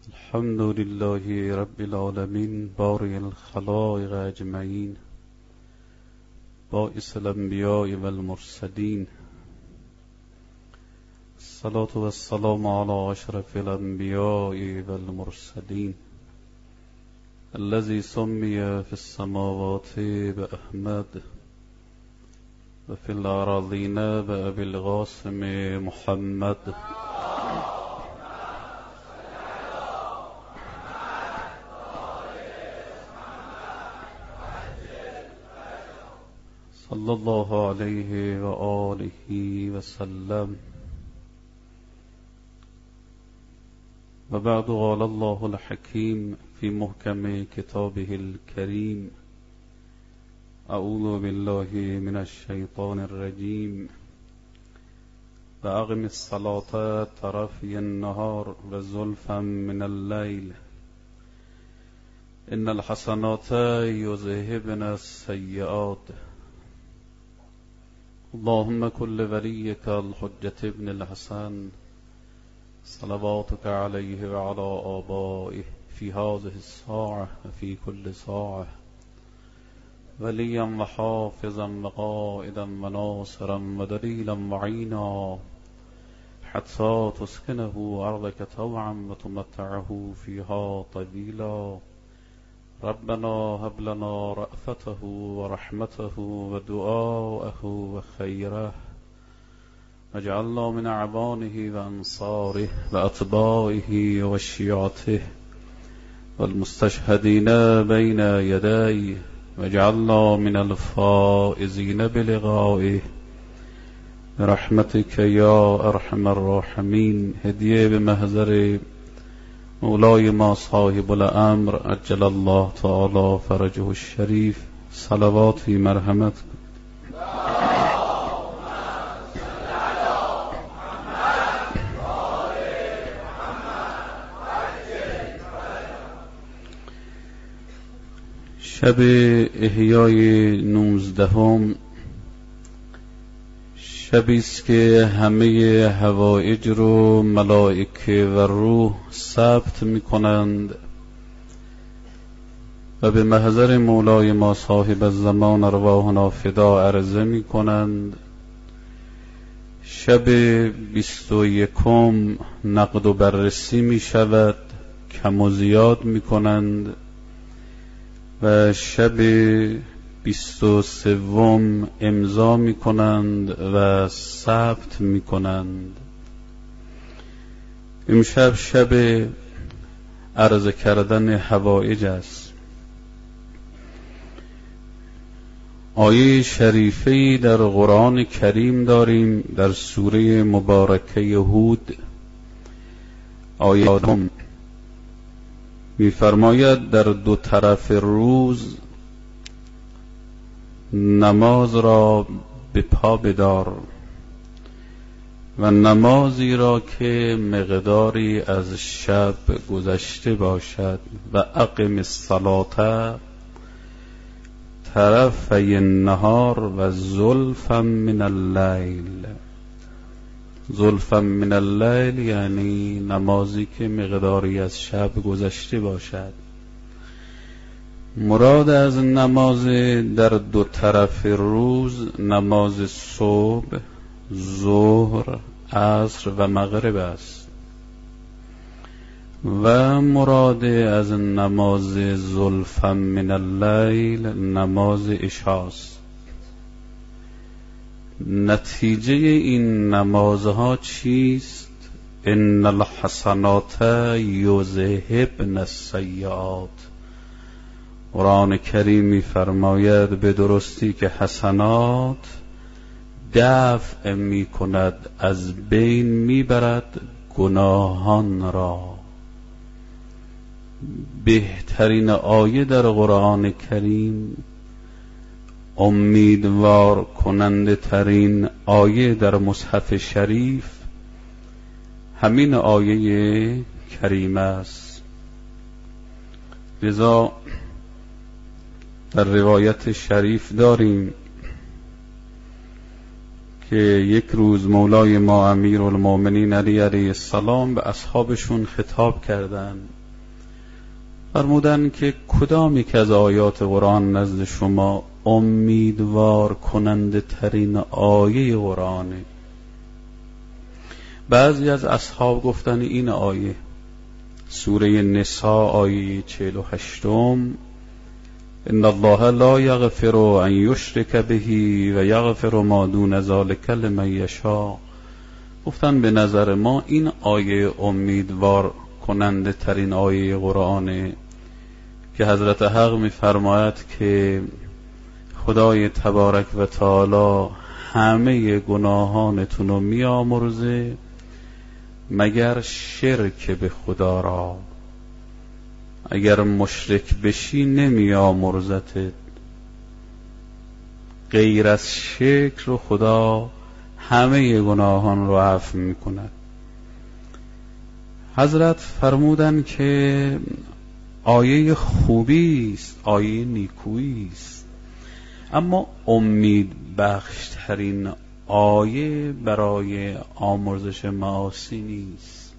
الحمد لله رب العالمين بارئ الخلائق أجمعين باعث الأنبياء والمرسلين. الصلاة والسلام على أشرف الأنبياء والمرسلين الذي سمي في السماوات بأحمد وفي الأراضين بأبي القاسم محمد. صلى الله عليه وآله وسلم. وبعد قال الله الحكيم في محكم كتابه الكريم: أعوذ بالله من الشيطان الرجيم. وأقم الصلاة طرفي النهار وزلفا من الليل إن الحسنات يذهبن السيئات. اللهم كل وليك الحجة ابن الحسن صلواتك عليه وعلى آبائه في هذه الساعة وفي كل ساعة وليا وحافظا وقائدا وناصرا ودليلا معينا حتى تسكنه أرضك طوعا وتمتعه فيها طويلا. ربنا هب لنا رأفته ورحمته ودعاءه وخيره واجعلنا من أعوانه وأنصاره وأتباعه وشيعته والمستشهدين بين يديه واجعلنا من الفائزين بلقائه برحمتك يا أرحم الراحمين. هدیه به محضر مولای ما صاحب الامر عجل الله تعالی فرجه الشریف صلواتی مرحمت. شب احیای 19 شبیست که همه حوائج رو ملائکه و روح ثبت می کنند و به محضر مولای ما صاحب الزمان ارواحنا فدا عرضه می کنند. شب 21 نقد و بررسی می شود، کم و زیاد می کنند و شب 23 امضا می کنند و ثبت می کنند. امشب شب عرض کردن حوائج است. آیه شریفه‌ای در قرآن کریم داریم در سوره مبارکه هود. آیه آدم می فرماید در دو طرف روز نماز را به پا بدار و نمازی را که مقداری از شب گذشته باشد و اقم الصلاة طرفی النهار و زلفا من اللیل. زلفا من اللیل یعنی نمازی که مقداری از شب گذشته باشد. مراد از نماز در دو طرف روز نماز صبح، ظهر، عصر و مغرب است و مراد از نماز زلفا من اللیل نماز عشاست. نتیجه این نمازها چیست؟ ان الحسنات یذهبن السیئات. قرآن کریم می فرماید به درستی که حسنات دفع می کند، از بین می برد گناهان را. بهترین آیه در قرآن کریم، امیدوار کننده ترین آیه در مصحف شریف همین آیه کریم است. لذا در روایت شریف داریم که یک روز مولای ما امیرالمومنین علی علیه السلام به اصحابشون خطاب کردند، فرمودند که کدام یک از آیات قرآن نزد شما امیدوار کننده ترین آیه قرآنه؟ بعضی از اصحاب گفتن این آیه، سوره نساء آیه 48، ان الله لا یغفر ان یشرک به و یغفر ما دون ذلک لمن یشاء. گفتن به نظر ما این آیه امیدوار کننده ترین آیه قرآنه که حضرت حق می‌فرماید که خدای تبارک و تعالی همه گناهانتون رو میامرزه مگر شرک به خدا را، اگر مشرک بشی نمیامرزتت. غیر از شرک رو خدا همه گناهان رو عفو میکند. حضرت فرمودن که آیه خوبی است، آیه نیکویی است، اما امید بخش ترین آیه برای آمرزش معاصی نیست.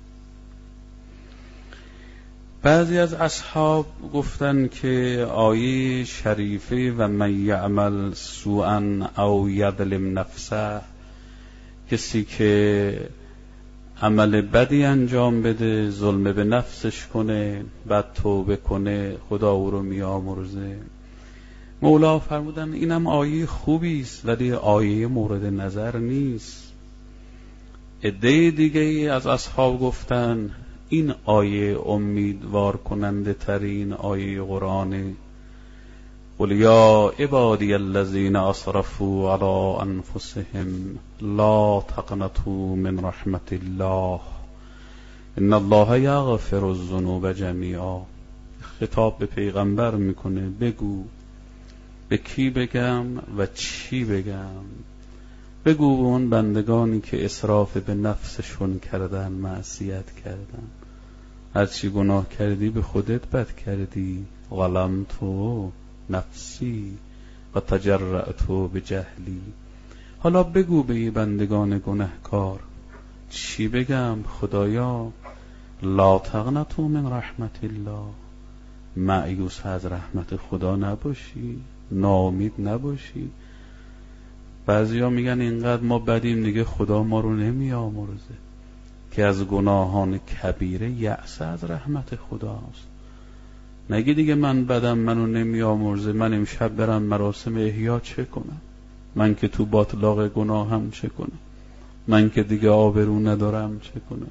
بعضی از اصحاب گفتن که آیه شریفه و من یعمل سوءا او یظلم نفسه، کسی که عمل بدی انجام بده، ظلم به نفسش کنه، بعد توبه کنه، خدا او رو میامرزه. مولا فرمودن اینم آیه خوبی است ولی آیه مورد نظر نیست. عده دیگه از اصحاب گفتن این آیه امیدوار کننده ترین آیه قرآنه. قل یا عبادی الذین اسرفوا علی انفسهم لا تقنطوا من رحمت الله ان الله یغفر الذنوب جمیعا. خطاب به پیغمبر میکنه، بگو به کی بگم و چی بگم؟ بگو به اون بندگانی که اسراف به نفسشون کردن، معصیت کردن. هرچی گناه کردی به خودت بد کردی، ظلمت نفسی و تجرأت بجهلی. حالا بگو به بندگان گناهکار چی بگم؟ خدایا لا تقنطوا من رحمت الله، مایوس از رحمت خدا نباشی، ناامید نباشی. بعضیا میگن اینقدر ما بدیم دیگه خدا ما رو نمیامرزه، که از گناهان کبیره یأس از رحمت خداست. نگی دیگه من بدم منو نمیامرزه، من امشب برم مراسم احیا چه کنم؟ من که تو باطلاق گناهم چه کنم؟ من که دیگه آبرو ندارم چه کنم؟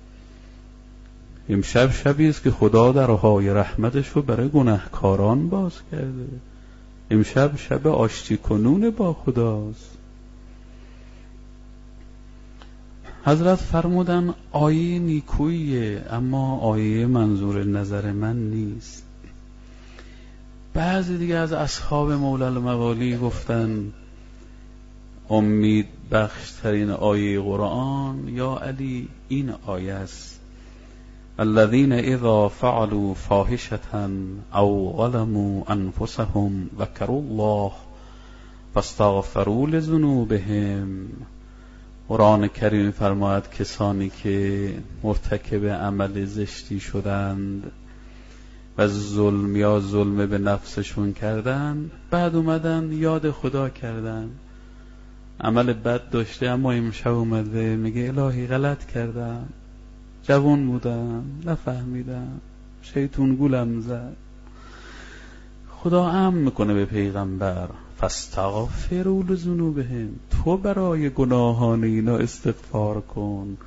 امشب شبی است که خدا درهای رحمتش رو برای گناهکاران باز کرده. امشب شب آشتی کنون با خداست. حضرت فرمودن آیه نیکویه اما آیه منظور نظر من نیست. بعضی دیگه از اصحاب مولا الموالی گفتن امید بخش ترین آیه قرآن یا علی این آیه است: الذين اذا فعلوا فاحشة او ظلموا انفسهم ذكروا الله فاستغفروا لذنوبهم. قرآن کریم فرماید کسانی که مرتکب عمل زشتی شدند و ظلم به نفسشون کردن، بعد اومدن یاد خدا کردن. عمل بد داشته اما امشب اومده میگه الهی غلط کردم، جوان بودم نفهمیدم، شیطون گولم زد. خدا امر میکنه به پیغمبر فاستغفروا لذنوبهم، تو برای گناهان اینا استغفار کن.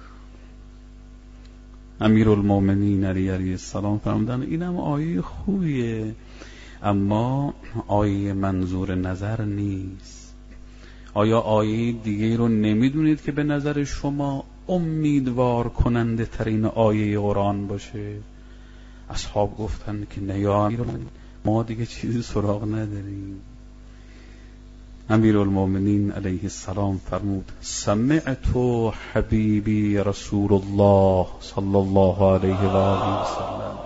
امیرالمومنین علی علیه السلام فرمودن اینم آیه خوبیه اما آیه منظور نظر نیست. آیا آیه دیگه رو نمیدونید که به نظر شما امیدوار کننده ترین آیه قرآن باشه؟ اصحاب گفتن که نه یا امیرالمومنین، ما دیگه چیزی سراغ نداریم. امیرالمومنین علیه السلام فرمود سمعت حبیبی رسول الله صلی الله علیه و آله و سلم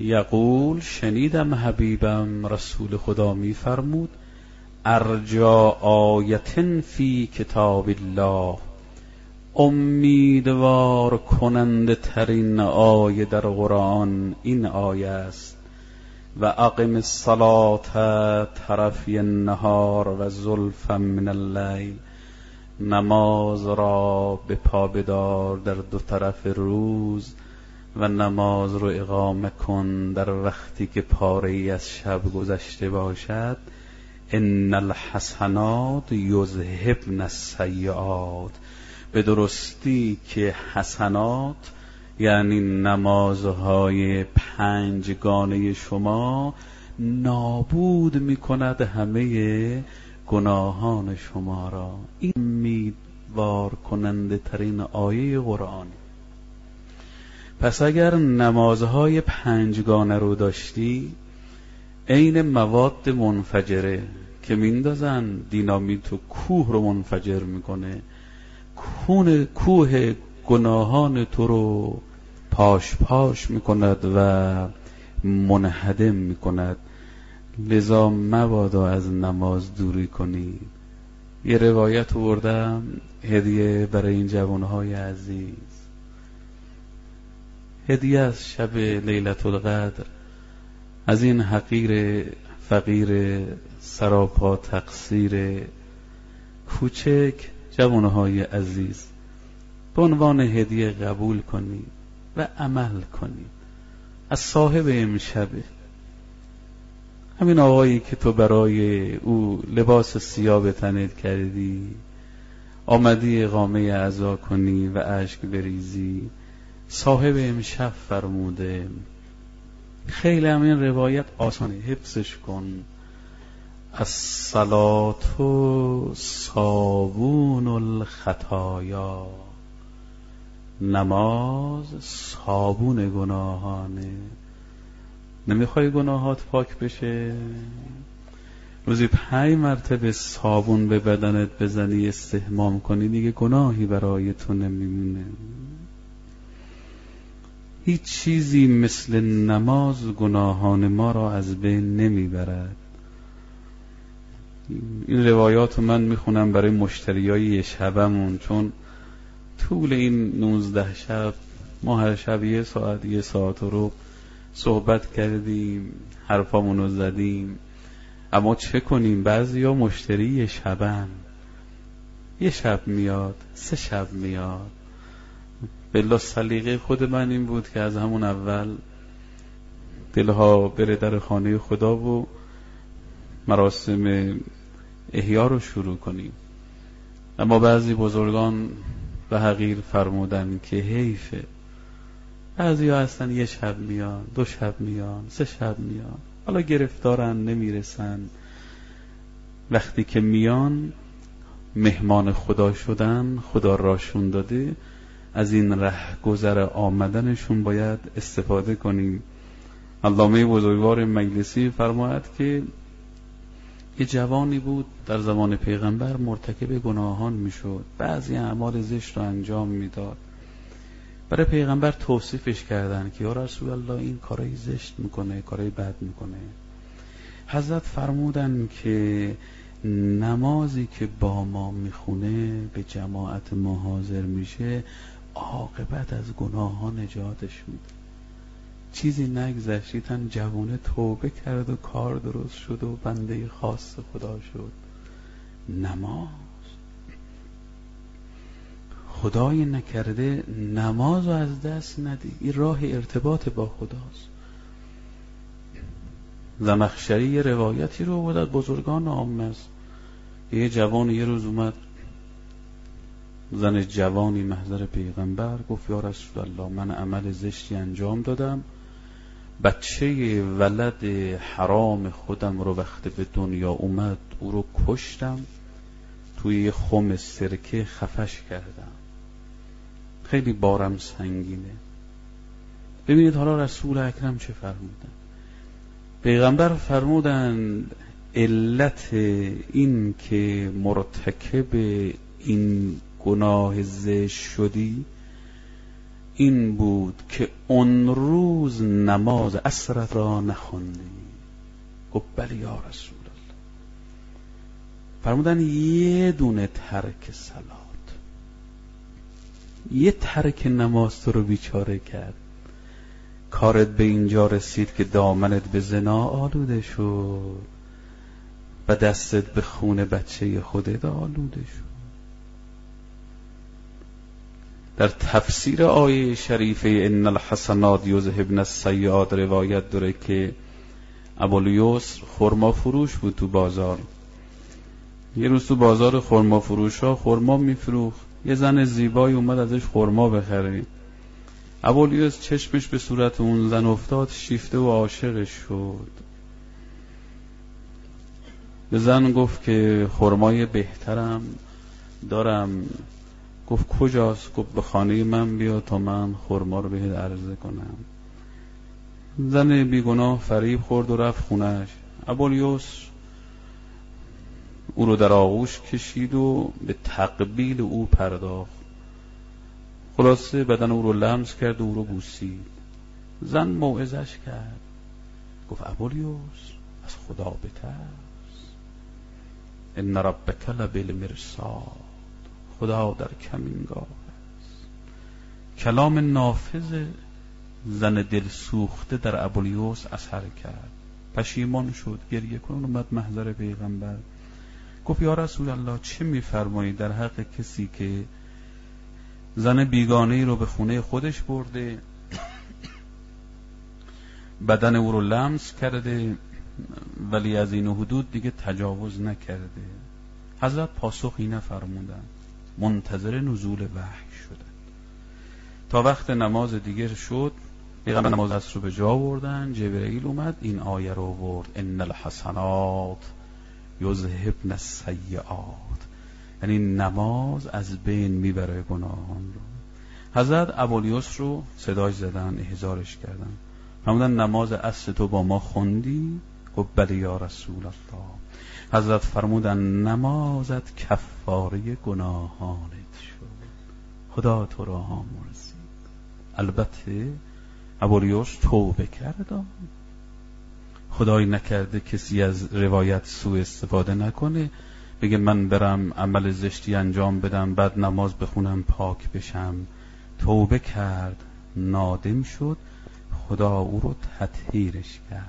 یقول شنیدم حبیبم رسول خدا می فرمود ارجا آیتن فی کتاب الله، امیدوار کننده ترین آیه در قرآن این آیه است و اقم الصلاة طرفی النهار و زلفا من اللیل، نماز را به پا بدار در دو طرف روز و نماز رو اقامه کن در وقتی که پاره‌ای از شب گذشته باشد. ان الحسنات یذهبن السیئات، به درستی که حسنات یعنی نمازهای پنجگانه شما نابود میکند همه گناهان شما را. این امیدوار کننده ترین آیه قرآن. پس اگر نمازهای پنجگانه رو داشتی، عین مواد منفجره که میندازن دینامیت و کوه رو منفجر میکنه، کوه گناهان تو رو پاش پاش میکند و منهدم میکند. لذا مبادا از نماز دوری کنید. یه روایت آوردم هدیه برای این جوانهای عزیز، هدیه از شب لیلة القدر، از این حقیر فقیر سراپا تقصیر کوچک جوانهای عزیز به عنوان هدیه قبول کنید و عمل کنید. از صاحب امشبه، همین آقایی که تو برای او لباس سیاه به تنت کردی، آمدی اقامه عزا کنی و اشک بریزی، صاحب امشب فرموده. خیلی همین روایت آسانه، حفظش کن. الصلاة صابون الخطایا، نماز صابون گناهانه. نمیخوای گناهات پاک بشه؟ روزی 5 مرتبه صابون به بدنت بزنی، استحمام کنی، دیگه گناهی برای تو نمیمونه. هیچ چیزی مثل نماز گناهان ما را از بین نمیبرد. این روایات من میخونم برای مشتریای شبمون، چون طول این 19 شب ما هر شب 1 ساعت رو صحبت کردیم، حرفامونو زدیم. اما چه کنیم، بعضیا مشتری شبن، 1 شب میاد، 3 شب میاد. بالله سلیقه خود من این بود که از همون اول دلها بره در خانه خدا و مراسم احیا رو شروع کنیم. اما بعضی بزرگان به حقیر فرمودن که حیفه، بعضی ها هستن 1 شب میان، 2 شب میان، 3 شب میان، حالا گرفتارن نمیرسن. وقتی که میان مهمان خدا شدن، خدا راشون داده، از این ره گذر آمدنشون باید استفاده کنیم. علامه بزرگوار مجلسی فرماید که یه جوانی بود در زمان پیغمبر مرتکب گناهان میشد، بعضی اعمال زشت رو انجام میداد. برای پیغمبر توصیفش کردن که یا رسول الله این کارای زشت میکنه، کارای بد میکنه. حضرت فرمودن که نمازی که با ما میخونه، به جماعت ما حاضر میشه، عاقبت از گناهان نجاتش میده. چیزی نگذشتیدن جوونه توبه کرد و کار درست شد و بنده خاص خدا شد. نماز، خدای نکرده نماز رو از دست ندی، این راه ارتباط با خداست. زمخشری یه روایتی رو بودد بزرگان عامه، یه جوان یه روز اومد، زن جوانی محضر پیغمبر، گفت یا رسول الله من عمل زشتی انجام دادم، بچه ولد حرام خودم رو وقتی به دنیا اومد او رو کشتم، توی یه خم سرکه خفش کردم، خیلی بارم سنگینه. ببینید حالا رسول اکرم چه فرمودن. پیغمبر فرمودن علت این که مرتکب این گناه زشت شدی این بود که اون روز نماز عصر را نخوندی. گفت بله یا رسول الله. فرمودن یه دونه ترک صلات، یه ترک نماز تو رو بیچاره کرد. کارت به اینجا رسید که دامنت به زنا آلوده شد و دستت به خون بچه خودت آلوده شد. در تفسیر آیه شریفه ان الحسنات یذهبن السیئات روایت داره که ابوالیسر خرما فروش بود تو بازار. یه روز تو بازار خرما فروش ها خرما میفروخت، یه زن زیبایی اومد ازش خرما بخره. ابوالیسر چشمش به صورت اون زن افتاد، شیفته و عاشقش شد. به زن گفت که خرمای بهترم دارم. گفت کجاست؟ گفت به خانه من بیا تا من خرما رو بهت عرضه کنم. زن بیگناه فریب خورد و رفت خونش. ابوالیسر او رو در آغوش کشید و به تقبیل او پرداخت. خلاصه بدن او رو لمس کرد و او رو بوسید. زن موعظش کرد، گفت ابوالیسر از خدا بترس، ان ربک لبالمرصاد، خدا در کمینگاه است. کلام نافذ زن دل سوخته در ابوالیسر اثر کرد. پشیمان شد، گریه کنون اومد محضر پیغمبر. گفت یا رسول الله چه میفرمایید در حق کسی که زن بیگانه‌ای رو به خونه خودش برده، بدن او رو لمس کرده ولی از این حدود دیگه تجاوز نکرده؟ حضرت پاسخ اینه فرمودن، منتظر نزول وحی شدن. تا وقت نماز دیگر شد، پیغمبر نماز عصر رو به جا آوردن. جبرئیل اومد این آیه رو آورد، ان الحسنات یذهبن السیئات، یعنی نماز از بین میبره گناهان رو. حضرت ابوالیسر رو صداش زدن، احضارش کردن، فرمودن نماز عصر تو با ما خوندی؟ گفت بله یا رسول الله. حضرت فرمودن نمازت کفاره گناهانت شد، خدا تو را آمرزید. البته ابوالیسر توبه کرد، خدای نکرده کسی از روایت سوء استفاده نکنه، بگه من برم عمل زشتی انجام بدم بعد نماز بخونم پاک بشم. توبه کرد، نادم شد، خدا او رو تطهیرش کرد.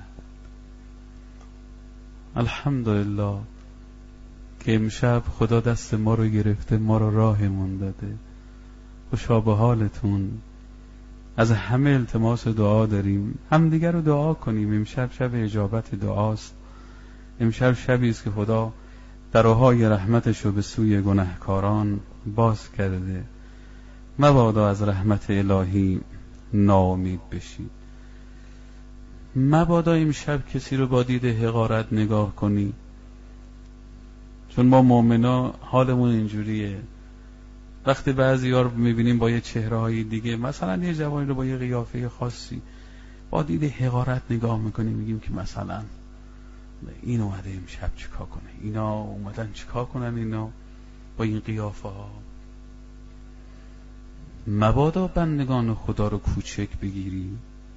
الحمدلله که امشب خدا دست ما رو گرفته، ما رو راهمون داده. خوشا به حالتون. از همه التماس دعا داریم، همدیگر رو دعا کنیم. امشب شب اجابت دعاست. امشب شبی است که خدا درهای رحمتش رو به سوی گناهکاران باز کرده. مبادا از رحمت الهی ناامید بشید. مبادا امشب کسی رو با دید حقارت نگاه کنی، چون ما مؤمنا حالمون اینجوریه. وقتی بعضی‌ها رو می‌بینیم با یه چهره‌های دیگه، مثلا یه جوانی رو با یه قیافه خاصی با دید حقارت نگاه می‌کنیم، میگیم که مثلا این اومده امشب چیکار کنه، اینا اومدن چیکار کنن اینا با این قیافه ها. مبادا بندگان خدا رو کوچک بگیری،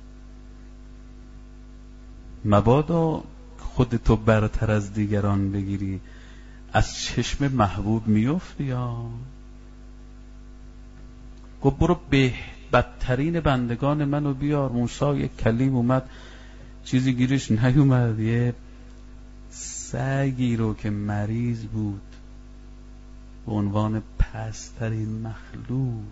مبادا خودتو برتر از دیگران بگیری. از چشم محبوب میفتی یا گفت برو به بدترین بندگان منو بیار. موسی یک کلیم اومد، چیزی گیرش نیومد، یه سگی رو که مریض بود به عنوان پست‌ترین مخلوق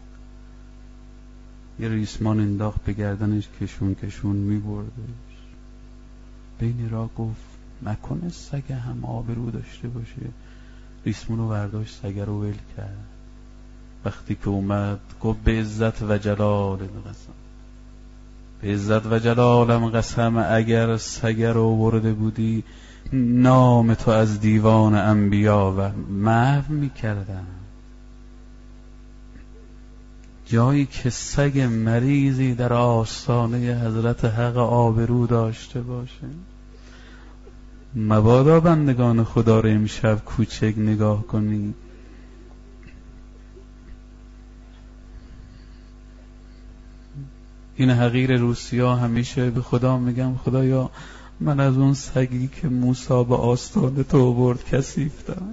یه ریسمان انداخت به گردنش، کشون کشون میبردش. بین راه گفت نکنه سگ هم آبرو داشته باشه. ریسمون رو برداشت، سگ رو ول کرد. وقتی که اومد گفت به عزت و جلال قسم، به عزت و جلالم قسم، اگر سگ رو برده بودی نام تو از دیوان انبیا و محو میکردم. جایی که سگ مریضی در آستانه حضرت حق آبرو داشته باشه. مبادا بندگان خدا رو امشب کوچک نگاه کنی. این حقیر روسیا همیشه به خدا میگم خدایا من از اون سگی که موسی به آستان تو برد کثیفتم.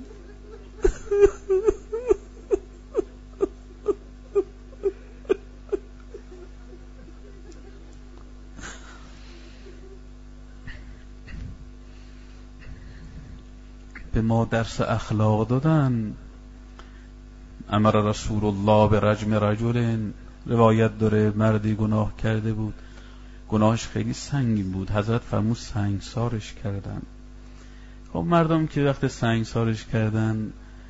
به ما درس اخلاق دادن. امر رسول الله به رجم رجل، روایت داره مردی گناه کرده بود، گناهش خیلی سنگین بود، حضرت فرمود سنگسارش کردن. خب مردم که وقت سنگسارش کردن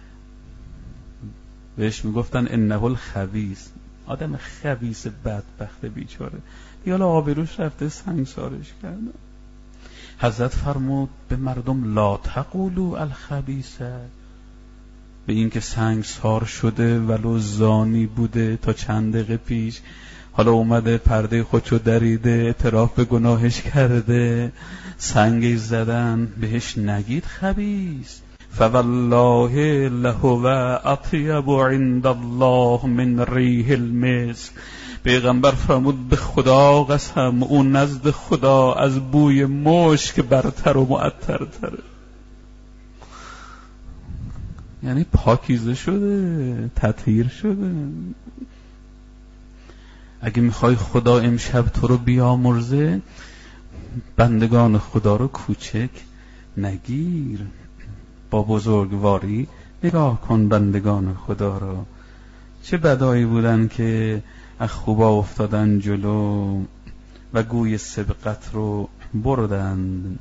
بهش میگفتن انه الخبیث، آدم خبیث بدبخت بیچاره، دیالا آبروش رفته سنگسارش کردن. حضرت فرمود به مردم لا تقولوا الخبیثه، به این که سنگسار شده ولو زانی بوده تا چند دقیقه پیش، حالا اومده پرده خودشو دریده، اعتراف به گناهش کرده، سنگش زدن، بهش نگید خبیث. فوالله لهو اطیب عند الله من ریح المسک. پیغمبر فرمود به خدا قسم اون نزد خدا از بوی مشک برتر و معطرتره. یعنی پاکیزه شده، تطهیر شده. اگه میخوای خدا امشب تو رو بیامرزه، بندگان خدا رو کوچک نگیر، با بزرگواری نگاه کن بندگان خدا رو. چه بدایی بودن که از خوبا افتادن جلو و گوی سبقت رو بردن.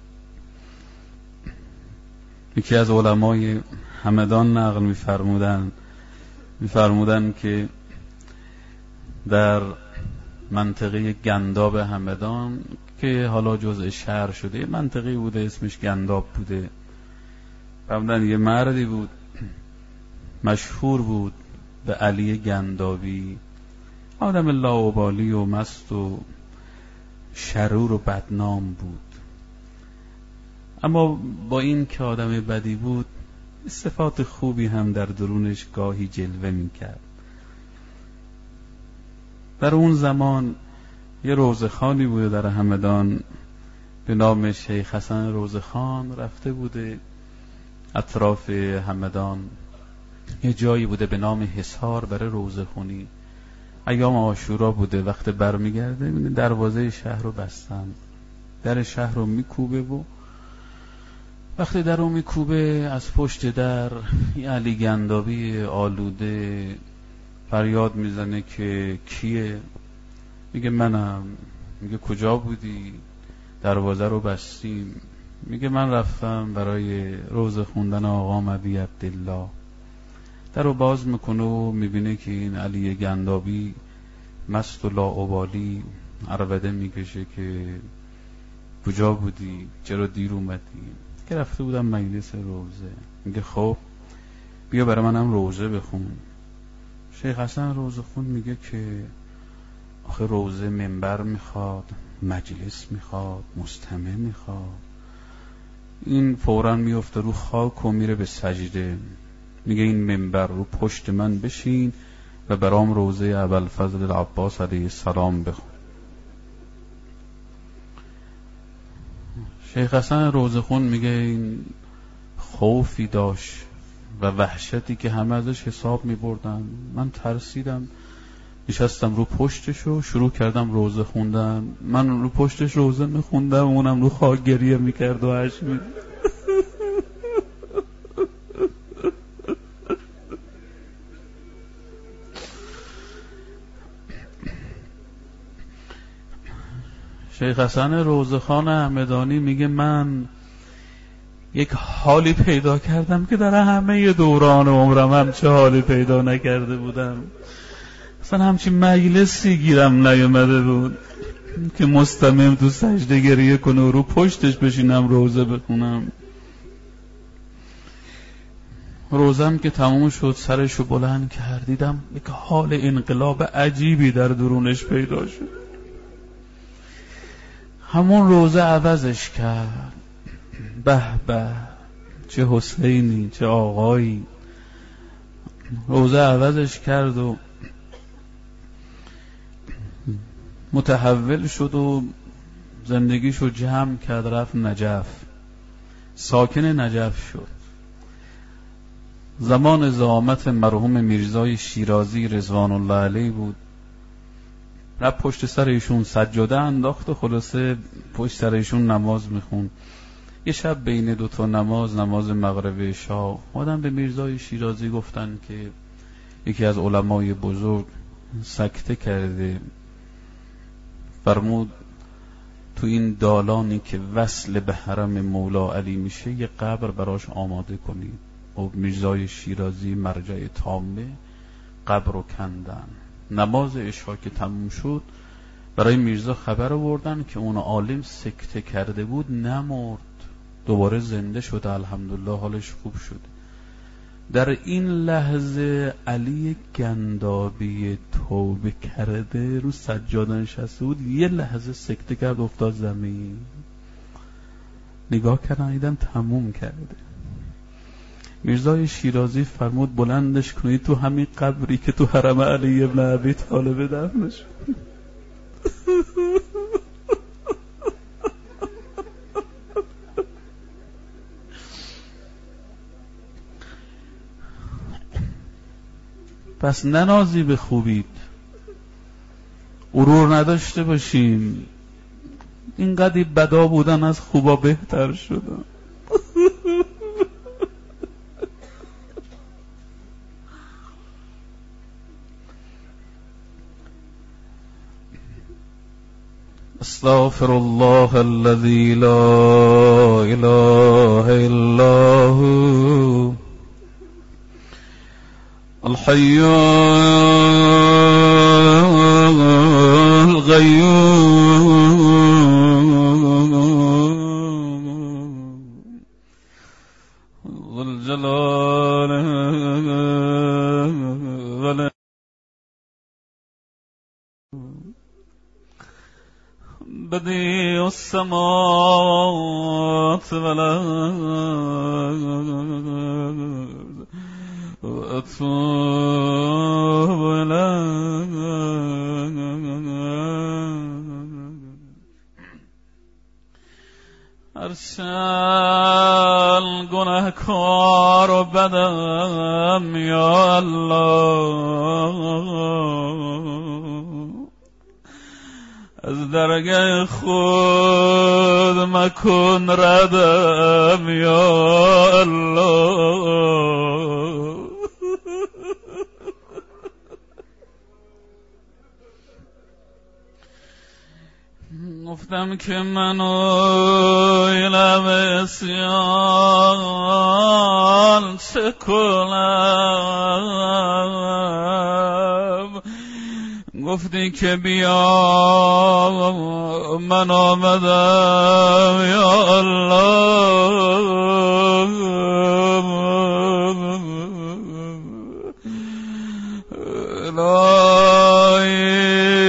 یکی از علمای همدان نقل می‌فرمودن که در منطقه گنداب همدان که حالا جزء شهر شده، منطقه بوده اسمش گنداب بوده، فرمودن یه مردی بود مشهور بود به علی گندابی، آدم لاابالی و مست و شرور و بدنام بود، اما با این که آدم بدی بود صفات خوبی هم در درونش گاهی جلوه میکرد. در اون زمان یه روزخانی بوده در همدان به نام شیخ حسن روزخان، رفته بوده اطراف همدان یه جایی بوده به نام حصار برای روزخونی. ایام عاشورا بوده، وقت برمیگرده دروازه شهر رو بستن، در شهر رو میکوبه و وقتی در رو میکوبه از پشت در یه علی گندابی آلوده فریاد میزنه که کیه؟ میگه منم. میگه کجا بودی؟ دروازه رو بستیم. میگه من رفتم برای روزه خوندن آقا مبی عبدالله. در رو باز میکنه و میبینه که این علی گندابی مست و لاابالی عربده میکشه که کجا بودی؟ چرا دیر اومدی؟ که رفته بودم مجلس روزه. میگه خب بیا برای منم روزه بخون. شیخ حسن روزه خون میگه که آخه روزه منبر میخواد، مجلس میخواد، مستمع میخواد. این فوراً میفته رو خاک و میره به سجده. میگه این منبر رو پشت من بشین و برام روزه ابوالفضل العباس علیه السلام بخون. شیخ حسن روزخون میگه این خوفی داشت و وحشتی که همه ازش حساب میبردن. من ترسیدم، نشستم رو پشتش و شروع کردم روزه خوندن. من رو پشتش روزه میخوندم، اونم رو خاک گریه میکرد و اشک شیخ حسن روزخان همدانی میگه من یک حالی پیدا کردم که در همه دوران عمرم همچه حالی پیدا نکرده بودم. اصلا همچین مجلسی گیرم نیومده بود که مستمع تو سجده گریه کنه و رو پشتش بشینم روزه بخونم. روزم که تموم شد سرشو بلند کردیدم یک حال انقلاب عجیبی در درونش پیدا شد. همون روزه عوضش کرد. به به چه حسینی، چه آقایی. روزه عوضش کرد و متحول شد و زندگیشو جمع کرد، رفت نجف، ساکن نجف شد. زمان زعامت مرحوم میرزای شیرازی رضوان الله علیه بود. رفت پشت سر ایشون سجاده انداخت و خلاصه پشت سر ایشون نماز میخوند. یه شب بین دوتا نماز مغرب عشا آدم به میرزای شیرازی گفتن که یکی از علمای بزرگ سکته کرده. فرمود تو این دالانی که وصل به حرم مولا علی میشه یه قبر براش آماده کنید. و میرزای شیرازی مرجع تامه قبر رو کندن. نماز عشا که تموم شد برای میرزا خبر آوردن که اون عالم سکته کرده بود، نمرد، دوباره زنده شده، الحمدلله حالش خوب شد. در این لحظه علی گندابی توبه کرده رو سجاده نشسته بود، یه لحظه سکته کرد افتاد زمین. نگاه کردن دیدن تموم کرده. میرزای شیرازی فرمود بلندش کنید تو همین قبری که تو حرم علی ابن ابی طالب دفن شد. پس ننازی به خوبید، غرور نداشته باشیم. اینقدر بدا بودن از خوبا بهتر شدن. استغفر الله الذي لا اله الا هو الحي القيوم ذو الجلال والإكرام بديع السماوات والأرض وأتوب إليك. ارسل گناهکار و بدم یا الله، از درگاه خود مکن ردم یا الله. گفتم که منو اینم اسیان چه کنم؟ گفتی که بیا من آمدم یا الله. الهی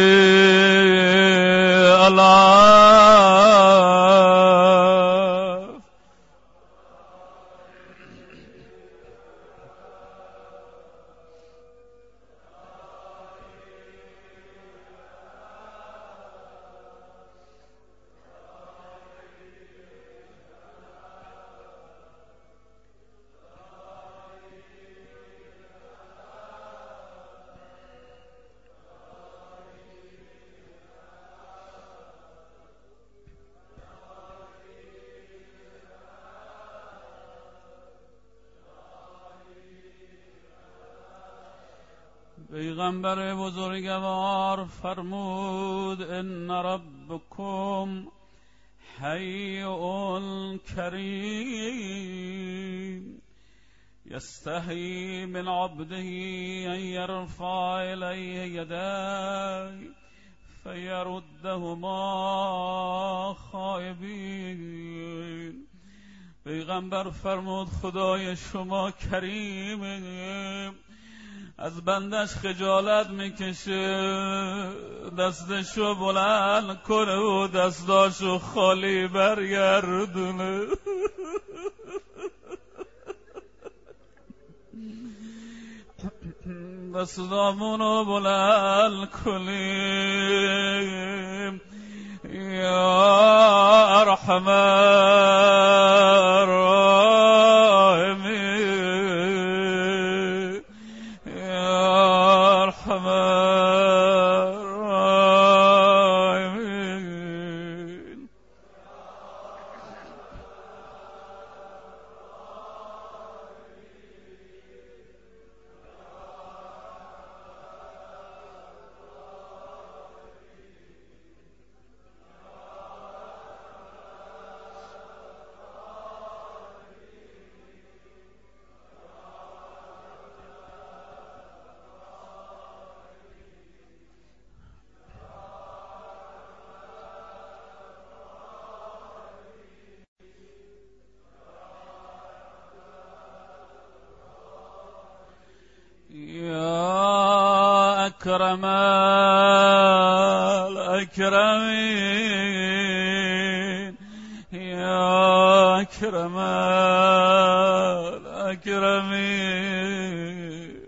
پیغمبر بزرگوار فرمود ان ربکم حی کریم یستحی من عبده ان یرفع الیه یدیه فیردهما خائبین. پیغمبر فرمود خدای شما کریمه، از بندش خجالت میکشه دستشو بلند کنه و دستاشو خالی برگردونه. دستامونو بلند کنی يا أرحم الراحمين يا أرحم الراحمين. يا أكرم الأكرمين يا أكرم الأكرمين.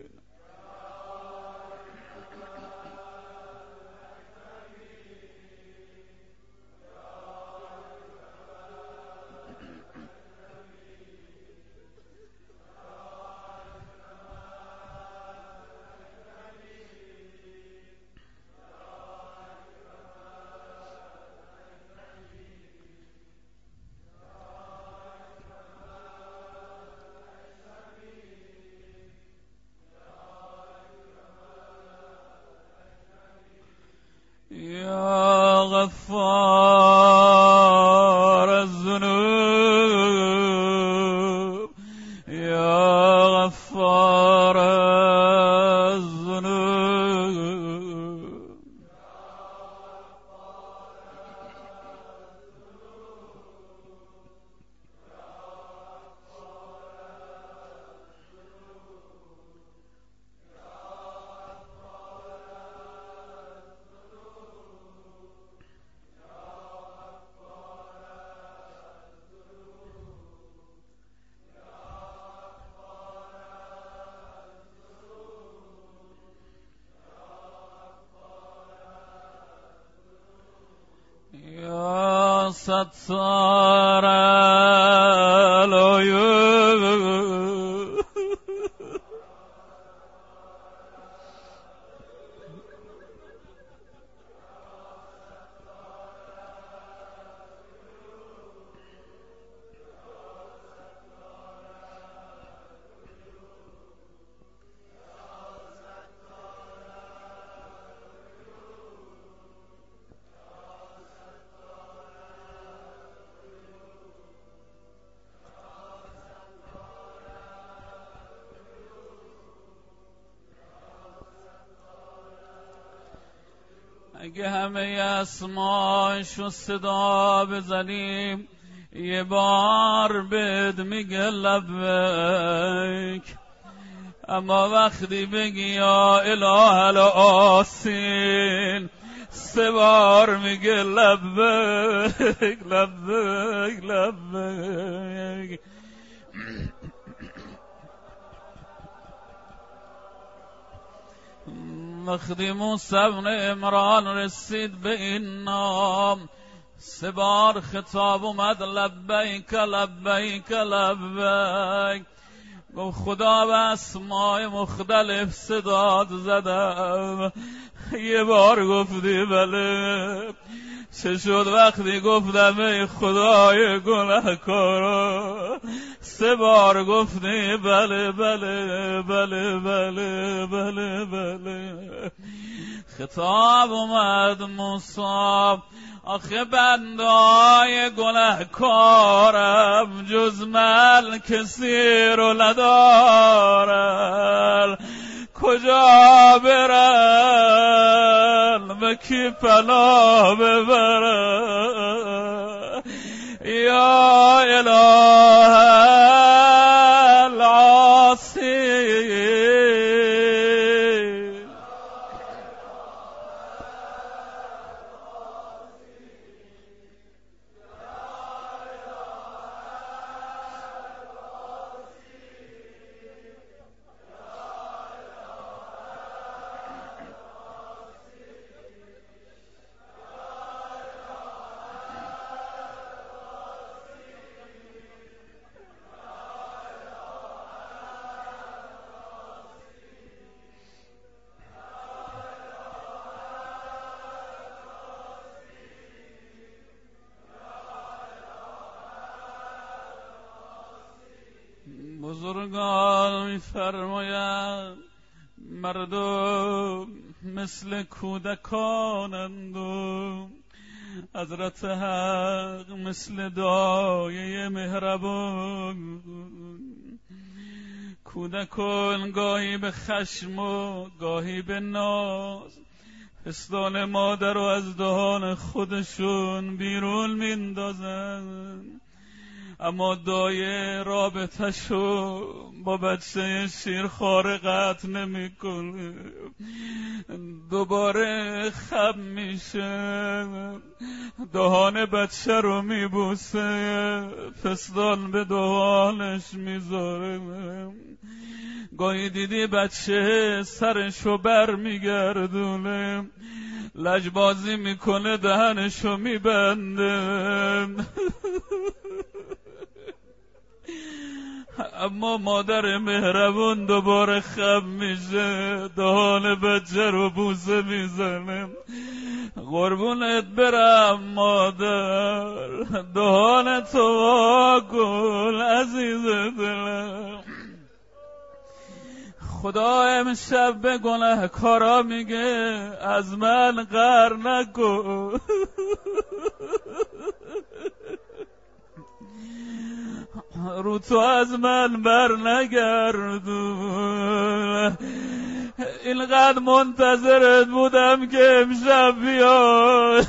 يا غفار الذنوب يا غفار الذنوب. يا ستار العيوب اگه همه اسماش و صدا بزنیم یه بار بد میگه لبیک، اما وقتی بگی یا اله الآسین 3 بار میگه لبیک لبیک لبیک. وقتی موسی بن عمران رسید به این نام 3 بار خطاب اومد لبیک لبیک لبیک. گفت خدا به اسمای مختلف صداد زدم، یه بار گفتی بله. چه شد وقتی گفتم ای خدای گناهکارا 3 بار گفتی بله بله بله بله بله بله. خطاب اومد موسی آخه بندای گناهکارم جز من کسی رو ندارن، کجا برن به کی پناه ببرن. یا اله العاصین بزرگان می‌فرمایند مردم مثل کودکانند و حضرت حق مثل دایه مهربان. کودکان گاهی به خشم و گاهی به ناز پستان مادر رو از دهان خودشون بیرون میندازن، اما دایه رابطه‌شو با بچه شیرخواره قطع نمی‌کنه. دوباره خم میشه، دهان بچه رو میبوسه، پستان به دهانش میذاره. گاهی دیدی بچه سرشو بر میگردونه، لجبازی میکنه، دهنشو میبنده. اما مادر مهربون دوباره خم میشه، دهان بچه رو بوسه میزنه. قربونت برم مادر، دهان تو واکن عزیز دلم. خدا امشب به گناهکارا میگه از من قهر نکن. رو تو از من بر نگردون، اینقدر منتظرت بودم که امشب بیای.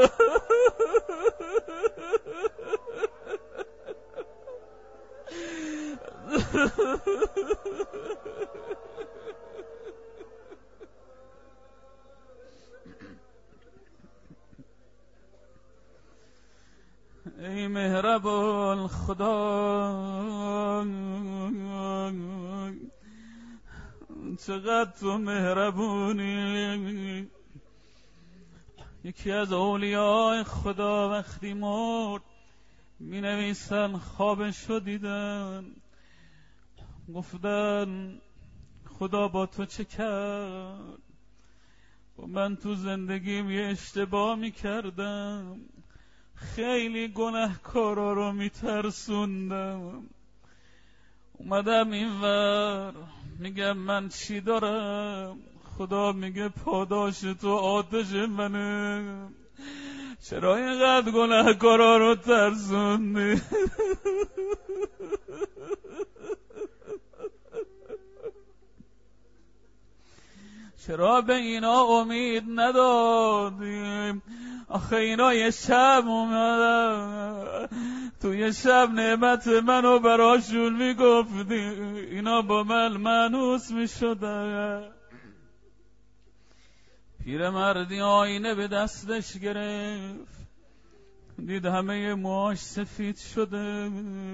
ای مهربان خدا، چقدر تو مهربونی. یکی از اولیاء خدا وقتی مرد می نویسن خوابشو دیدن، گفتن خدا با تو چه کرد؟ و من تو زندگیم یه اشتباه می کردم، خیلی گناهکارا رو می ترسوندم. اومدم اینور میگم من چی دارم؟ خدا میگه پاداش تو آتش منه. چرا اینقدر گناهکارا رو ترسوندی؟ چرا به اینا امید ندادیم؟ آخه اینا یه شب اومدن، تو یه شب نعمت منو براشون میگفتی، اینا با من مانوس میشدن. پیرمردی آینه به دستش گرفت، دید همه موهاش سفید شده.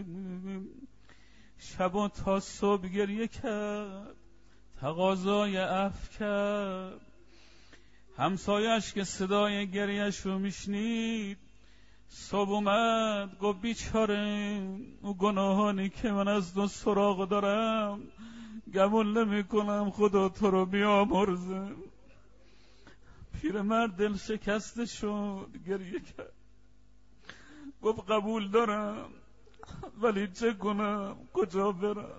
شب تا صبح گریه کرد، تقاضای عفو کرد. همسایش که صدای گریهش رو میشنید صبح اومد گفت بیچاره، او گناهانی که من از تو سراغ دارم گمون نمی کنم، خدا تو رو بیامرزه. پیرمرد دل شکسته شد، گریه کرد، گفت قبول دارم ولی چه کنم، کجا برم؟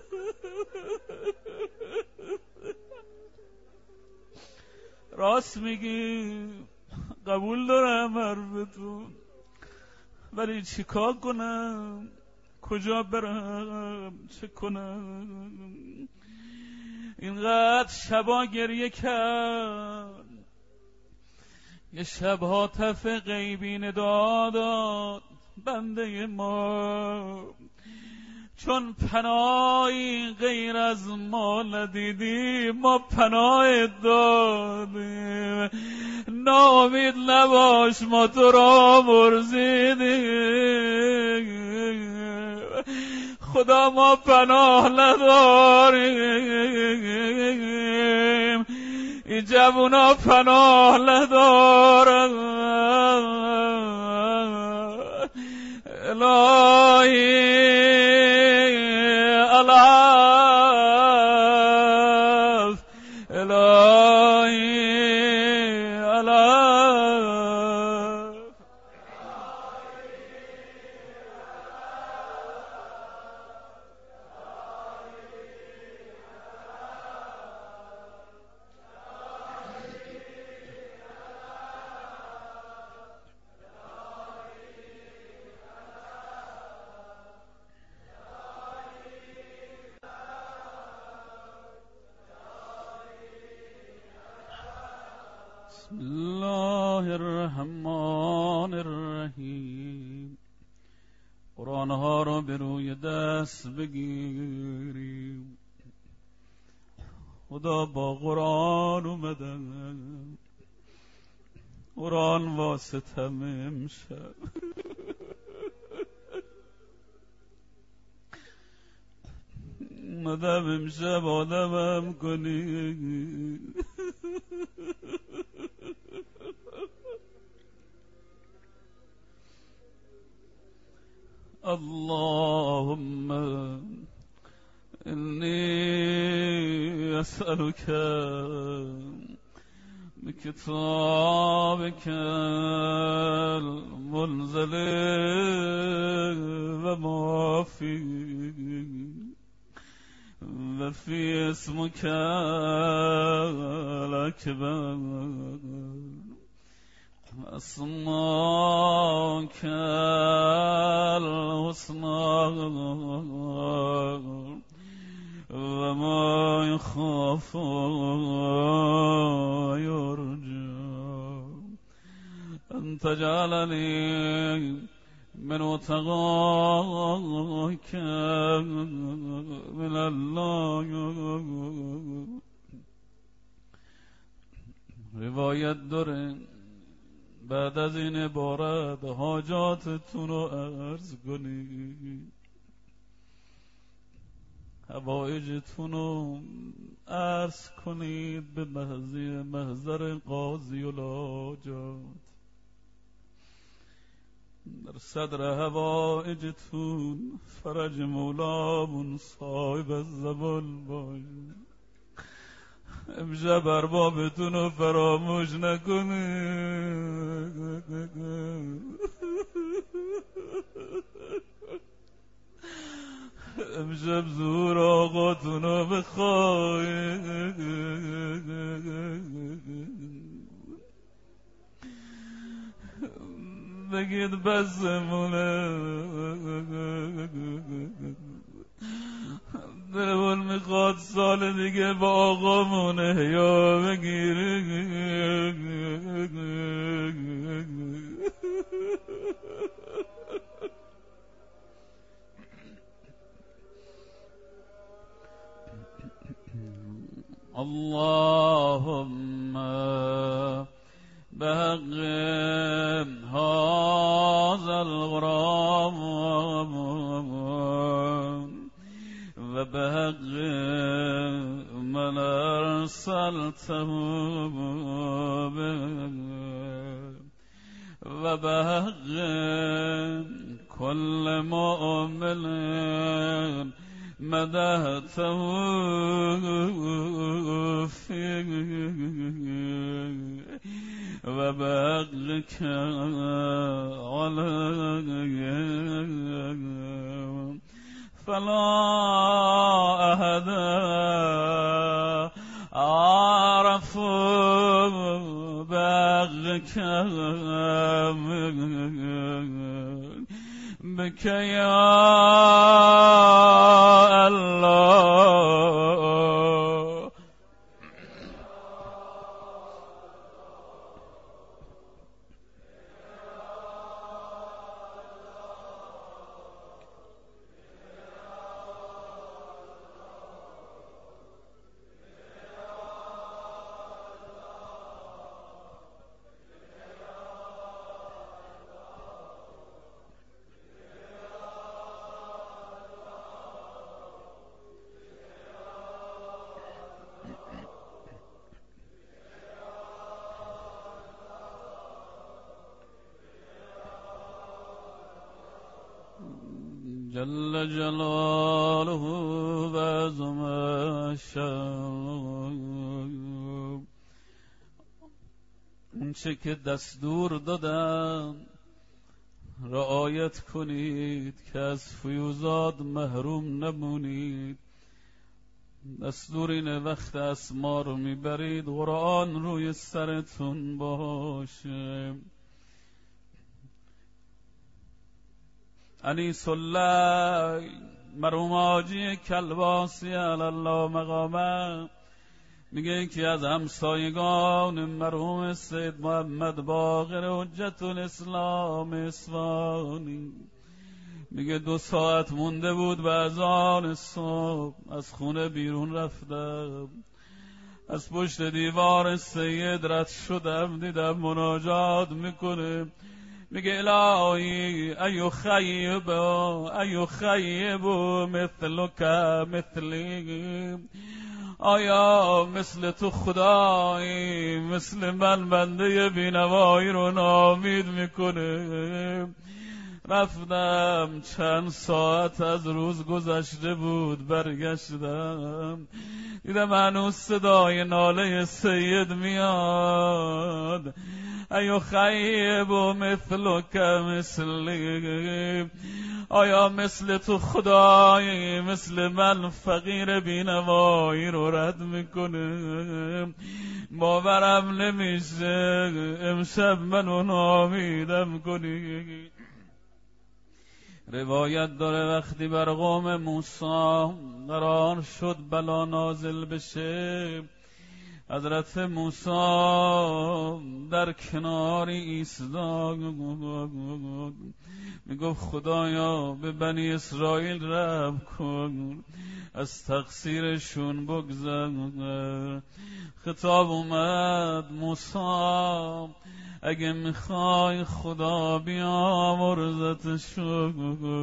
راست میگی، قبول دارم حرفتون، ولی چی کار کنم، کجا برم، چه کنم؟ اینقدر شبا گریه کرد. یه شب هاتف غیبی ندا داد، بنده ما چون پناهی غیر از ما ندیدیم، ما پناه دادیم. ناامید نباش، ما تو را مرزیدیم. خدا ما پناه نداریم، این جوونا پناه ندارن. الهی العف، الهی العف. بسم الله الرحمن الرحیم. قرآن ها رو به روی دست بگیریم. خدا با قرآن اومدن، قرآن واسطم امشب. اومدم امشب آدمم کنی. اللهم إني أسألك بكتابك المنزل وما فيه وفي اسمك الأكبر أسماك الحسنى وما يخاف ويرجى أن تجعلني من اتقاك من الله. روایت داره بعد از این عبارت حاجاتتون رو عرض کنید، حوائجتون رو عرض کنید به محضر قاضی الحاجات. در صدر حوائجتون فرج مولامون صاحب الزمان باشه. امشب اربابتون رو فراموش نکنید. امشب ظهور آقاتون رو بخواهید. بگید بسمونه، دلمون میخواد سال دیگه با آقامون احیا بگیریم. اللهم بحق هذا الغرام و بحق من ارسلته و بحق كل مؤمن مدحته فيه و بحقك عليه فلا أحد أعرف بحقك بك يا الله. جل جلاله و عظم شأنه. اونچه که دستور دادم رعایت کنید که از فیوزات محروم نمونید. دستور اینه وقت اسما رو میبرید قرآن روی سرتون باشه. انیس الله مرحوم حاجی کلباسی علی الله مقامه میگه یکی از همسایگان مرحوم سید محمد باقر حجت الاسلام اصفهانی میگه 2 ساعت مونده بود به اذان صبح، از خونه بیرون رفتم، از پشت دیوار سید رد شدم، دیدم مناجات میکنه، میگه الهی ایو خیب مثلک مثلی، آیا مثل تو خدایی مثل من بنده بینوایی رو ناامید میکنه؟ رفتم چند ساعت از روز گذشته بود، برگشتم دیدم هنوز صدای ناله سید میاد، ایو خیب و مثلک مثلی، آیا مثل تو خدایی مثل من فقیر بینوایی رو رد میکنه؟ باورم نمیشه امشب منو ناامیدم کنی. روایت داره وقتی بر قوم موسی قرار شد بلا نازل بشه، حضرت موسی در کناری ایستاد، میگفت خدایا به بنی اسرائیل رحم کن، از تقصیرشون بگذر. خطاب اومد موسی اگه میخوای خدا بیامرزتشو،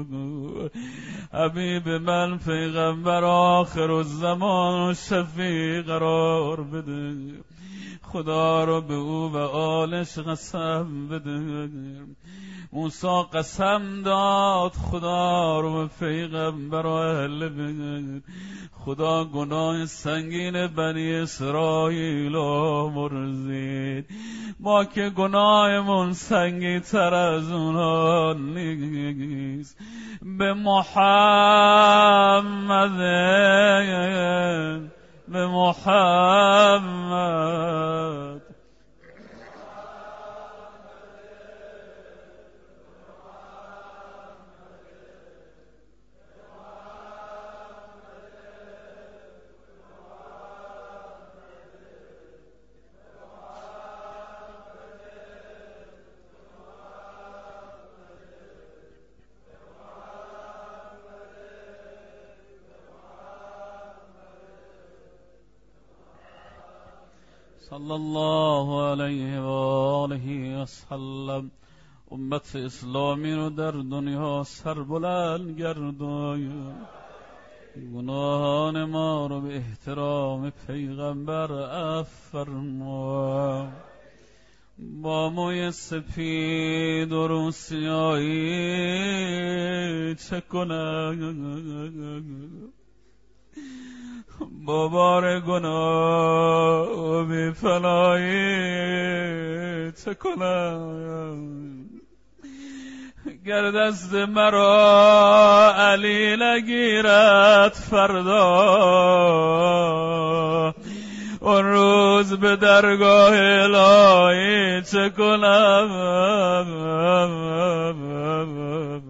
حبیب من پیغمبر آخر الزمان و شفیع قرار بده، خدا رو به او و آلش قسم بده. موسی قسم داد خدا رو به پیغمبر و اهل بیت، خدا گناه سنگین بنی اسرائیل آمرزید، ما که گناهمون سنگین تر از اونها نیست. به محمد به محمد صلی الله علیه و آله و سلم. امت اسلامی رو در دنیا سربلند گردان، گناهان ما رو به احترام پیغمبر افرما، با موی سپید و روسیایی چه کنم، با بار گناه و بی فنایی چه کنم، گر دست مرا علی نگیرد فردا، اون روز به درگاه الهی چه کنم.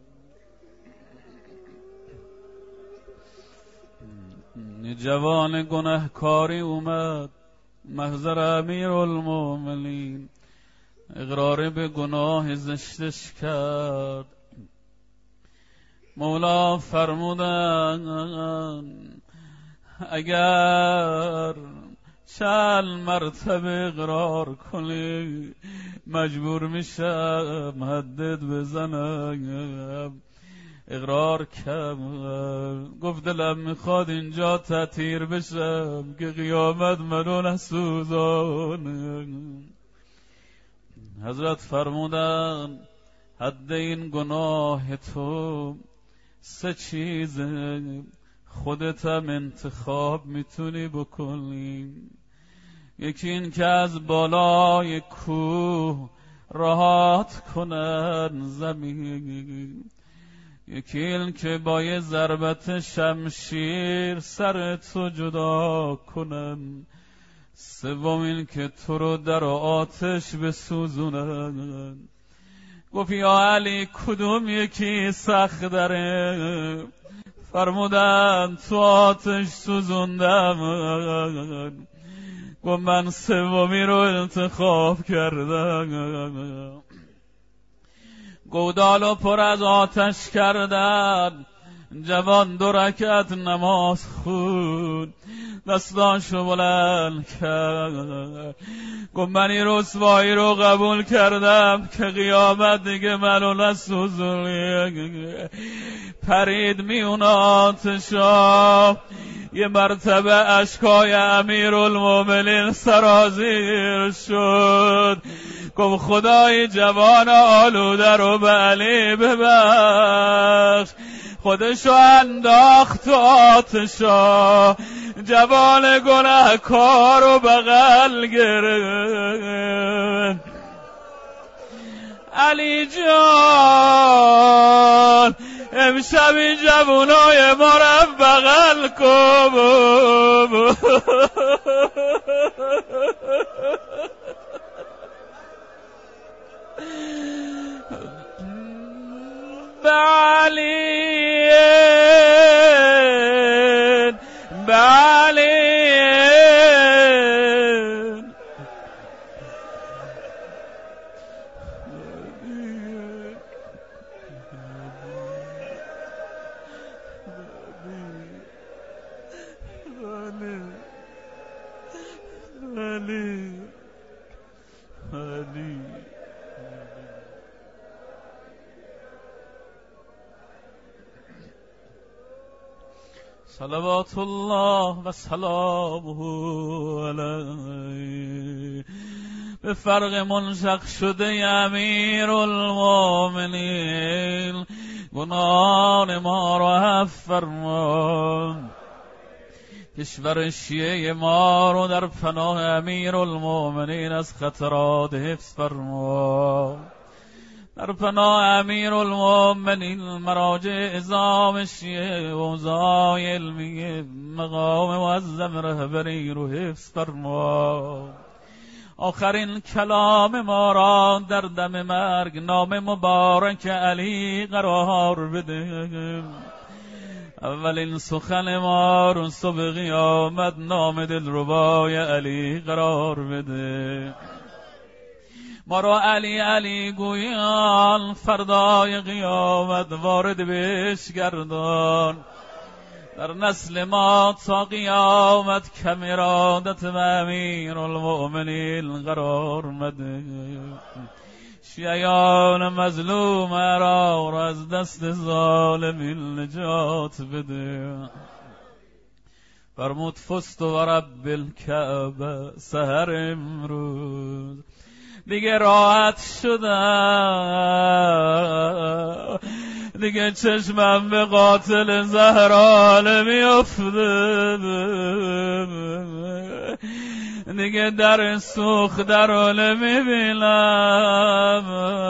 جوان گناهکاری اومد محضر امیرالمومنین، اقرار به گناه زشتش کرد. مولا فرمودن اگر چند مرتبه اقرار کنی مجبور میشم حدت بزنم. اقرار کرد، گفت دلم میخواد اینجا تطهیر بشم که قیامت منو نسوزانه. حضرت فرمودن حد این گناه تو 3 چیزه، خودت هم انتخاب میتونی بکنی. یکی این که از بالای کوه رهات کنن زمین، یکی این که با یه ضربت شمشیر سر تو جدا کنن، سوم این که تو رو در آتش بسوزونن. گفت یا علی کدوم یکی سخت داره؟ فرمودن تو آتش سوزوندم، گفت من سومی رو انتخاب کردم. گودالو پر از آتش کردن، جوان 2 رکعت نماز خون، دستاشو بلند کرد، گفت من این رسوایی رو قبول کردم که قیامت دیگه منو نسوزونی. پرید میون آتشا، یه مرتبه اشکای امیرالمومنین سرازیر شد. گفت خدای جوان آلوده رو به علی ببخش. خودشو انداخت تو آتشا، جوان گناهکار رو بغل گرفت. علی جان امشب این جوانای ما رو بغل کن. صلوات الله و سلامه علیه. به فرق منشق شده امیرالمومنین گناهان ما را عفو فرما. کشور شیعه ما رو در پناه امیرالمومنین از خطرات حفظ فرما. در پناه امیرالمومنین مراجع اعظام شیعه و اوضاع علمی مقام معظم رهبری رو حفظ فرما. آخرین کلام ما را در دم مرگ نام مبارک علی قرار بده. اولین سخن ما رو صبح قیامت نام دلربای علی قرار بده. ما را علی علی گویان فردای قیامت وارد بهش گردان. در نسل ما تا قیامت کم ارادت و امیرالمؤمنین قرار مده. شیعیان مظلوم را از دست ظالمین نجات بده. فرمود فزت و رب الکعبه سحر امروز دیگه راحت شدم، دیگه چشمم به قاتل زهرا نمیافته، دیگه در سوخته رو نمیبینم.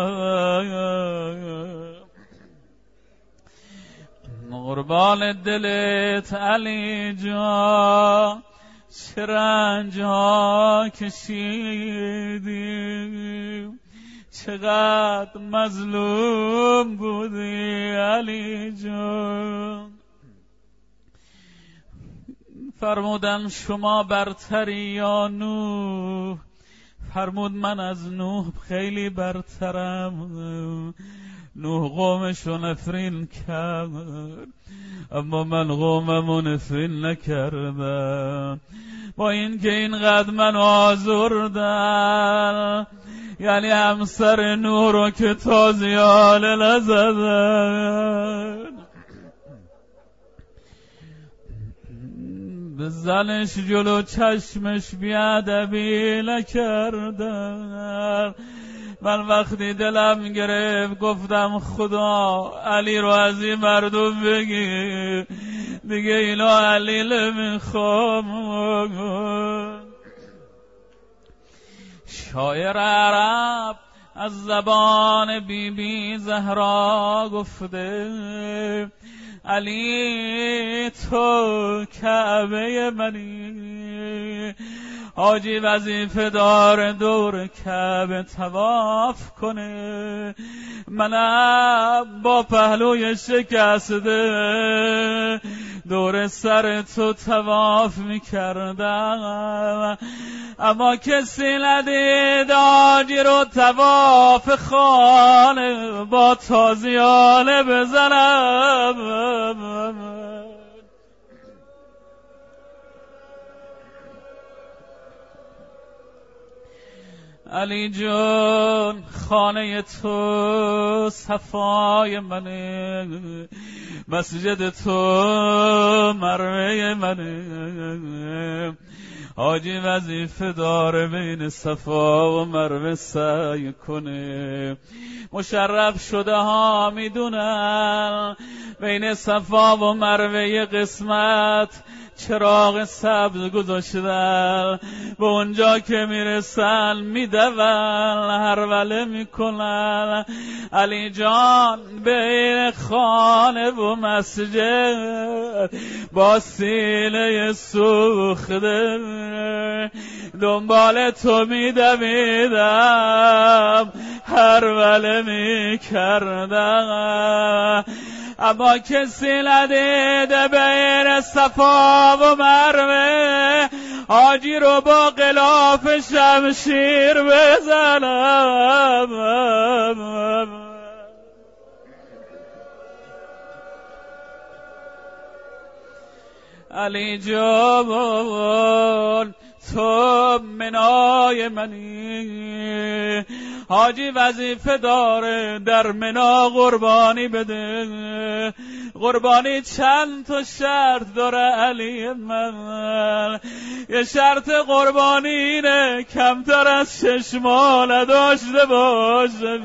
قربان دلت علی جان چه رنج ها کشیدی، چقدر مظلوم بودی علی جان. فرمودن شما برتری یا نوح؟ فرمود من از نوح خیلی برترم. نوح قومشو نفرین کرد اما من قوممو نفرین نکردم. با این که اینقدر من آزردن، یعنی همسر نوح رو که تازیانه نزدن، به زنش جلو چشمش بیادبی نکردن. من وقتی دلم گرفت گفتم خدا علی رو از این مردم بگیر، دیگه اینا علی نمیخوام. شاعر عرب از زبان بی بی زهرا گفته علی تو کعبه منی، حاجی وظیفه دار دور کعبه طواف کنه، منم با پهلوی شکسته دور سر تو طواف میکردم، اما کسی ندید حاجی رو طواف خانه با تازیانه بزنم. علی جان خانه تو صفای منه، مسجد تو مروه منه، حاجی وظیفه داره بین صفا و مروه سعی کنه، مشرف شده ها میدونن بین صفا و مروه قسمت چراغ سبز گذاشتن، به اونجا که میرسن میدون هروله میکنن. علی جان بین خانه و مسجد با سینه سوخته دنبال تو میدویدم، هروله میکردم، اما کسی ندیده بین صفا و مروه حاجی رو با غلاف شمشیر بزنم. علی جان تو منای منی، حاجی وظیفه داره در منا قربانی بده، قربانی چند تا شرط داره علی من، یه شرط قربانی اینه کمتر از 6 ماه نداشته باشه،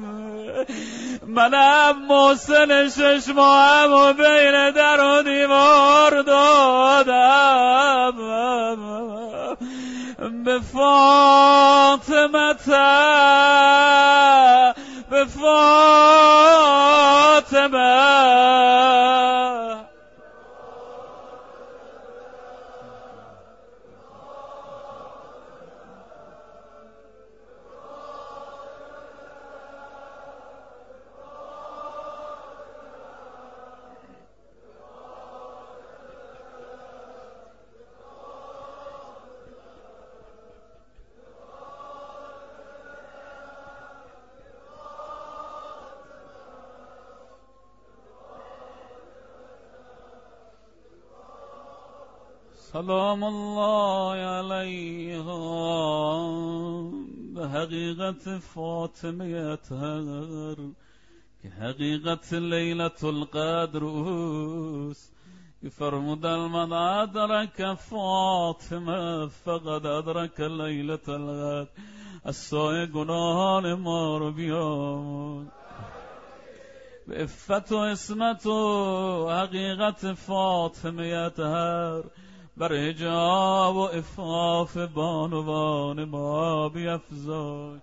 منم محسن 6 ماهم و بین در و دیوار دادم به فاطمه، به فاطمه. سلام الله علیها. به حقیقت فاطمه اطهر که حقیقت لیلت القدر اوست، که فرمودن من ادرک فاطمه فقد ادرک لیلت القدر. از سایه گناهان ما رو بیامون، به عفت و عصمت و حقیقت فاطمه اطهر بر حجاب و عفاف بانوان ما بیفزای.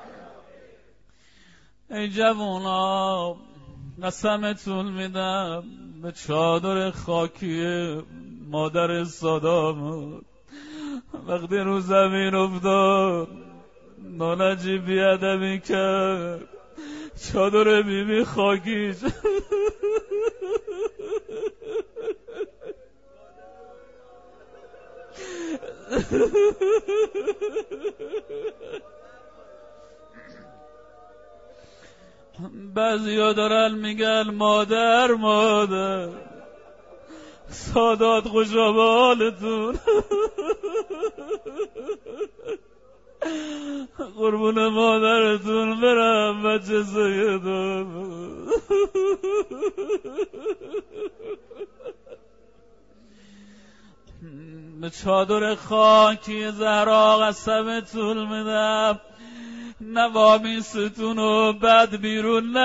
ای جوونا قسمتون میدم به چادر خاکی مادر صدام، وقتی رو زمین افتاد نانجی بیادمی کرد، چادر بیبی خاکیش بعضیا دارن میگن مادر مادر، سادات خوشا به حالتون، قربون مادرتون برم بچه سیدم. به چادر خاکی زهرا قسمتون میدم نوامیستون و بد بیرون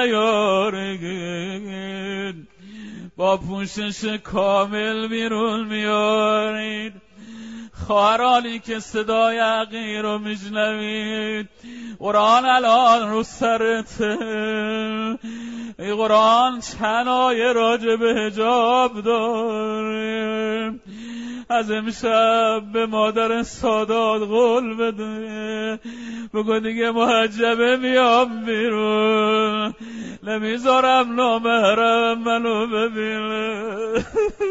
نیارین، با پوشش کامل بیرون میارین. خواهرانی که صدای حقیر رو میشنوید، قرآن الان رو سرته، ای قرآن چند آیه راجع به حجاب داره، از امشب به مادر سادات قول بده، بگو دیگه محجبه میام بیرون، نمیذارم نامحرم منو ببینه.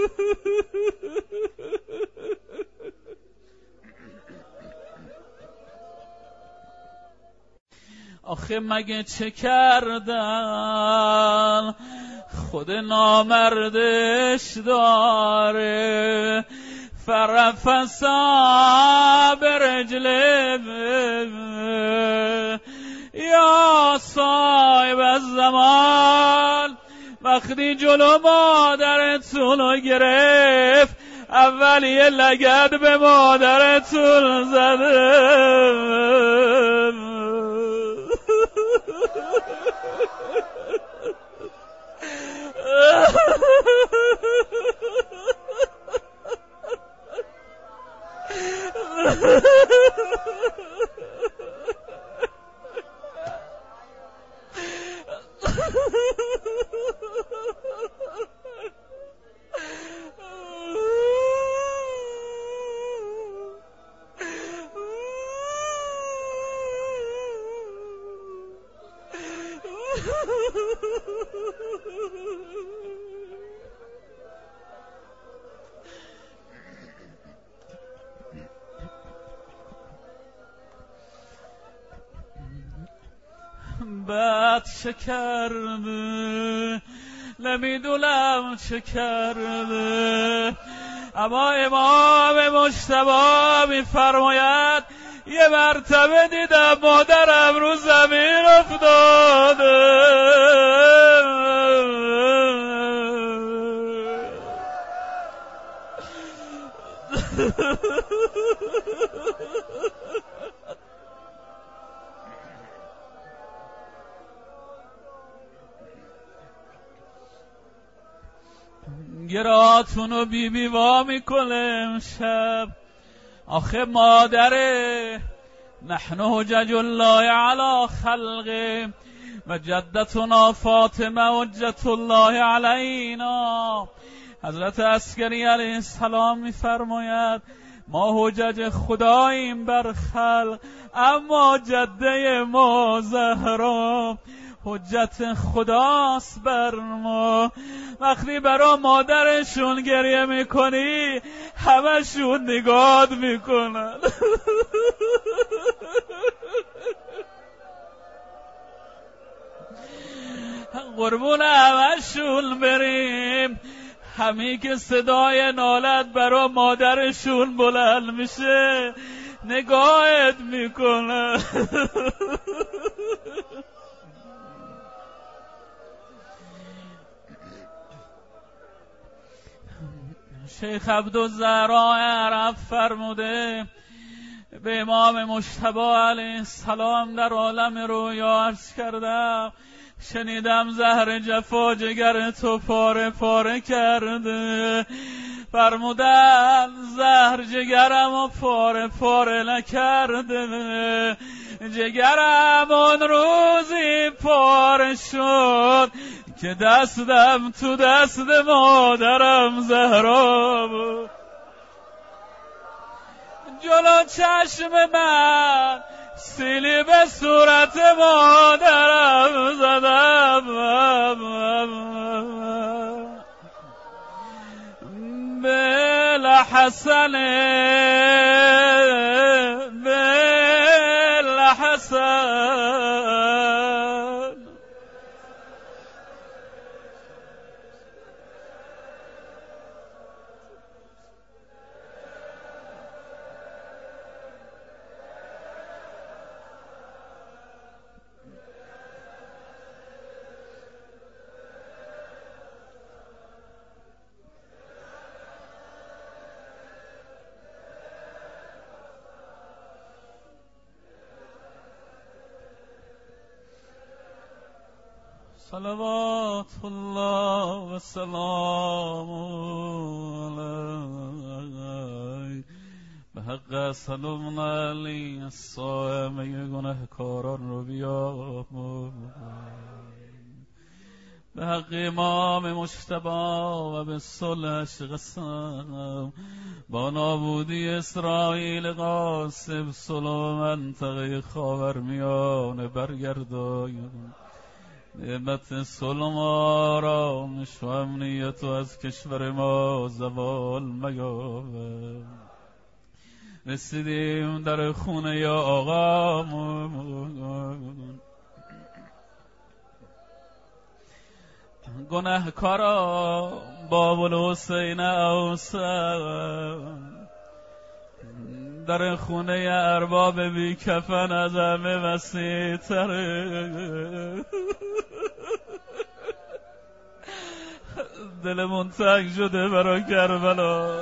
آخه مگه چه کردن خود نامردش داره، فرفسا برجله یا صاحب الزمان، وقتی جلو مادرتونو گرفت اول یه لگد به مادرتون زده. بعد چه کرده نمیدونم چه کرده، اما امام مجتبی میفرماید یه مرتبه دیدم مادرم رو زمین افتاده. گراتونو بی وا میکنه امشب. آخه مادره نحن حجج الله علی خلقه و جدتنا فاطمه حجت الله علینا. حضرت عسکری علیه السلام میفرماید ما حجج خداییم بر خلق، اما جده ما زهرا حجت خداست بر ما. وقتی برا مادرشون گریه میکنی همشون نگات میکنن. قربون همشون بریم، همی که صدای نالت برا مادرشون بلند میشه نگاهت میکنن. شیخ عبدالزهرا عرب فرموده به امام مجتبی علیه السلام در عالم رویا عرض کردم شنیدم زهر جفا جگر تو پاره پاره کرده. فرمودن زهر جگرم و پاره پاره نکرده، جگرم اون روزی پاره شد که دستم تو دست مادرم زهرا بود. جلو چشم من سیلی به صورت مادرم زدم، بلحسن صلوات الله و سلام علیه به حق سلام علی الصائم گناهکاران رو بیامرز، به حق امام مجتبی و به صلحش قسم با نابودی اسرائیل قاسم صلح منطقه خاورمیانه برگرداید. نعمت صلح و آرامش و امنیت و از کشور ما زوال میابد. رسیدیم در خونه یا آقامون، گناهکارا باب الحسین اوسم، در خونه ارباب بی کفن از همه وسیع تره. دلمون تنگ شده برای کربلا.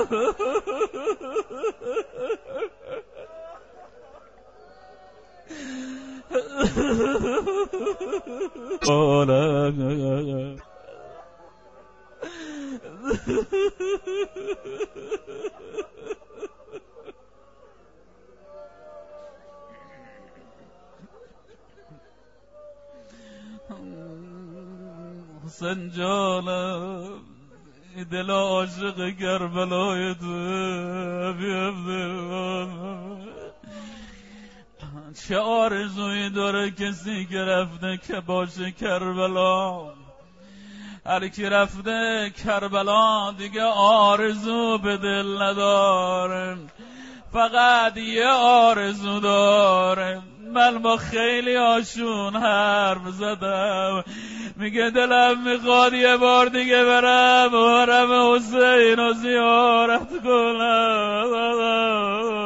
حسین جانم دل عاشق کربلای تو بیفته، چه آرزویی داره کسی که رفته که باشه کربلا. هر کی رفته کربلا دیگه آرزو به دل نداره، فقط یه آرزو داره. من با خیلی هاشون حرف زدم، میگه دلم میخواد یه بار دیگه برم حرم حسین رو زیارت کنم.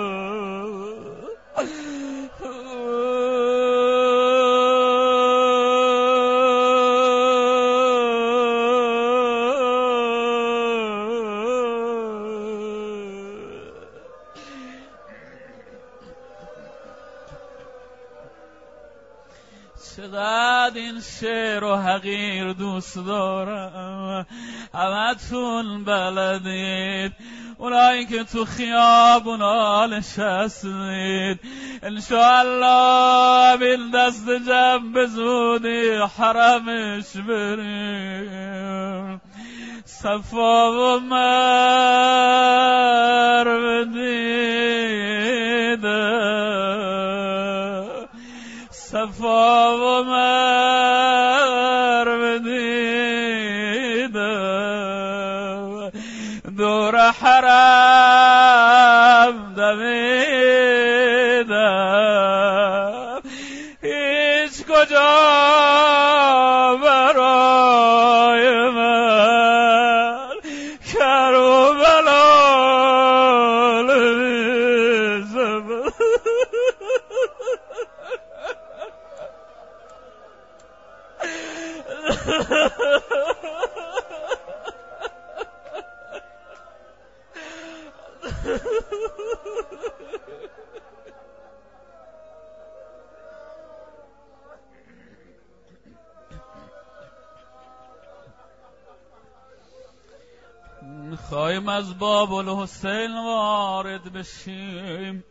چقدر این شعر و حقیر دوست دارم. همتون بلدید، اونایی که تو خیابونا نشستید، انشاءالله همین دست جمع به زودی حرمش بریم. صفا و مروه دیدم، صفا و مروه دیدم، دور حرم دویدم، هیچ کجا برای من کربلا نمی‌زم. خواهیم از باب الحسین وارد بشیم.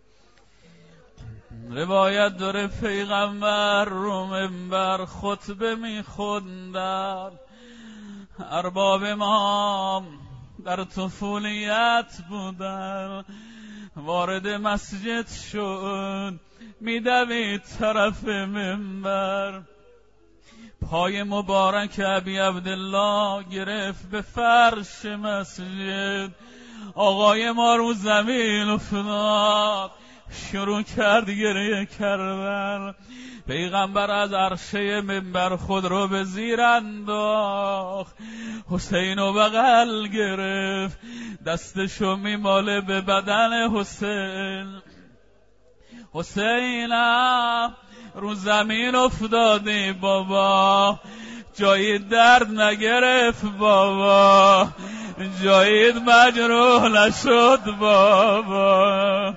روایت داره پیغمبر رو منبر خطبه میخوندن. ارباب ما در طفولیت بودن، وارد مسجد شد، میدوید طرف منبر، پای مبارک ابی عبدالله گرفت به فرش مسجد. آقای ما رو زمین افتاد، شروع کرد گریه کردن. پیغمبر از عرشه منبر خود رو به زیر انداخت، حسین رو بغل گرفت، دستشو میماله به بدن حسین. حسینم رو زمین افتادی بابا، جایی درد نگرفت بابا، جایی مجروح نشد بابا.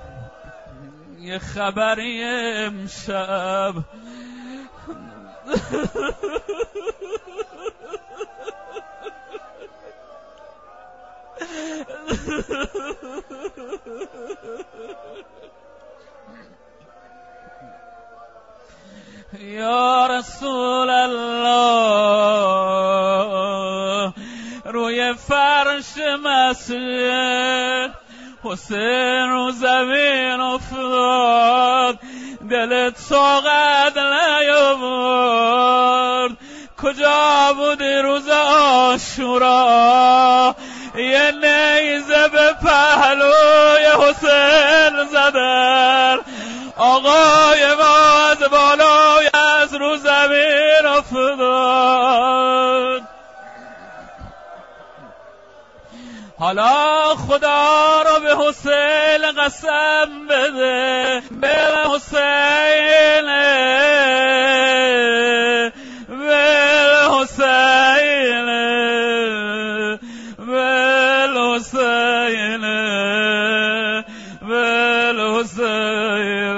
یه خبری امشب یا رسول الله روی فرش مسجد حسین رو زمین افتاد، دلت طاقت نیاورد. کجا بودی روز عاشورا؟ یه نیزه به پهلوی حسین زدن، آقای ما از بالای از رو زمین افتاد. حالا خدا رو به حسین قسم بده، به حسین، به حسین، به حسین، به حسین،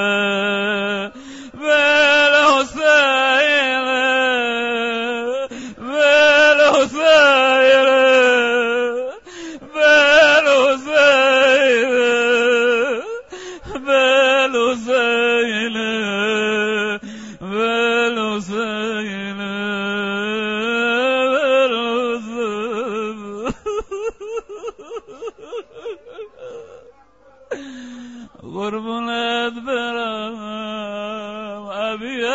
قربونت برم ابی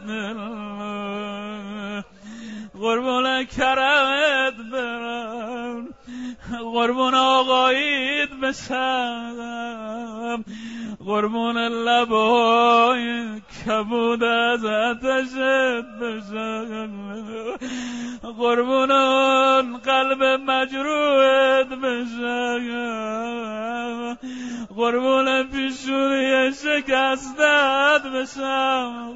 عبدالله، قربون کرمت برم، قربون آقاییت بشم، قربون لبای کبود از آتشت بشم، قربون اون قلب مجروحت بشم، قربون پیشونی شکستت بشم.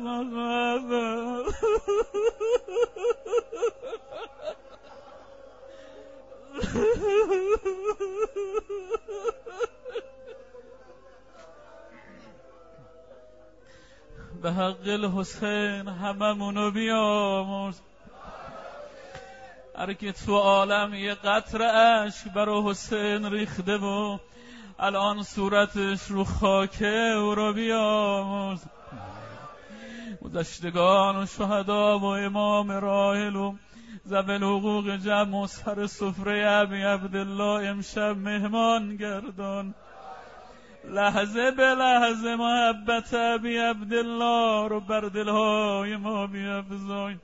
به حق الحسین هممونو بیامرز. هر که تو عالم یه قطره اشک برای حسین ریخته و الان صورتش رو خاکه او رو بیامرز. گذشتگان و شهدا و امام راحل و ذوی الحقوق جمع و سر سفره ابی عبدالله امشب مهمان گردان. لحظه به لحظه محبت ابی عبدالله رو بر دلهای ما بیفزای.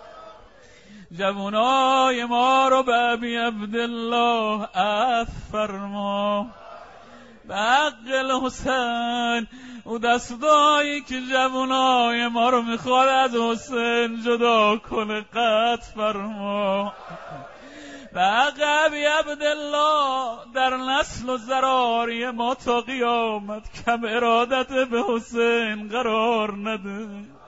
جوانای ما رو به ابی عبدالله عفو فرما. به حق الحسین او دستایی که جوانای ما رو میخواد از حسین جدا کنه قطع فرما. به حق ابی عبدالله در نسل و ذراری ما تا قیامت کم ارادت به حسین قرار نده.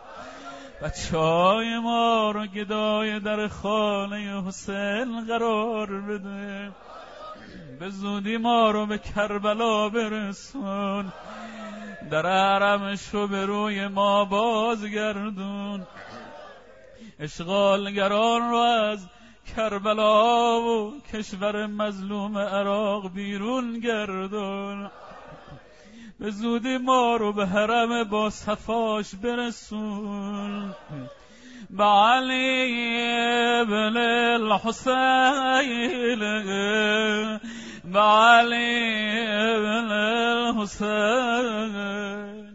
بچهای ما رو گدای در خانه حسین قرار بده. به زودی ما رو به کربلا برسون. در حرمش رو به روی ما بازگردون. اشغالگران رو از کربلا و کشور مظلوم عراق بیرون گردون. به زودی ما رو به حرم با صفاش برسون. به علی ابن الحسین، به علی ابن الحسین.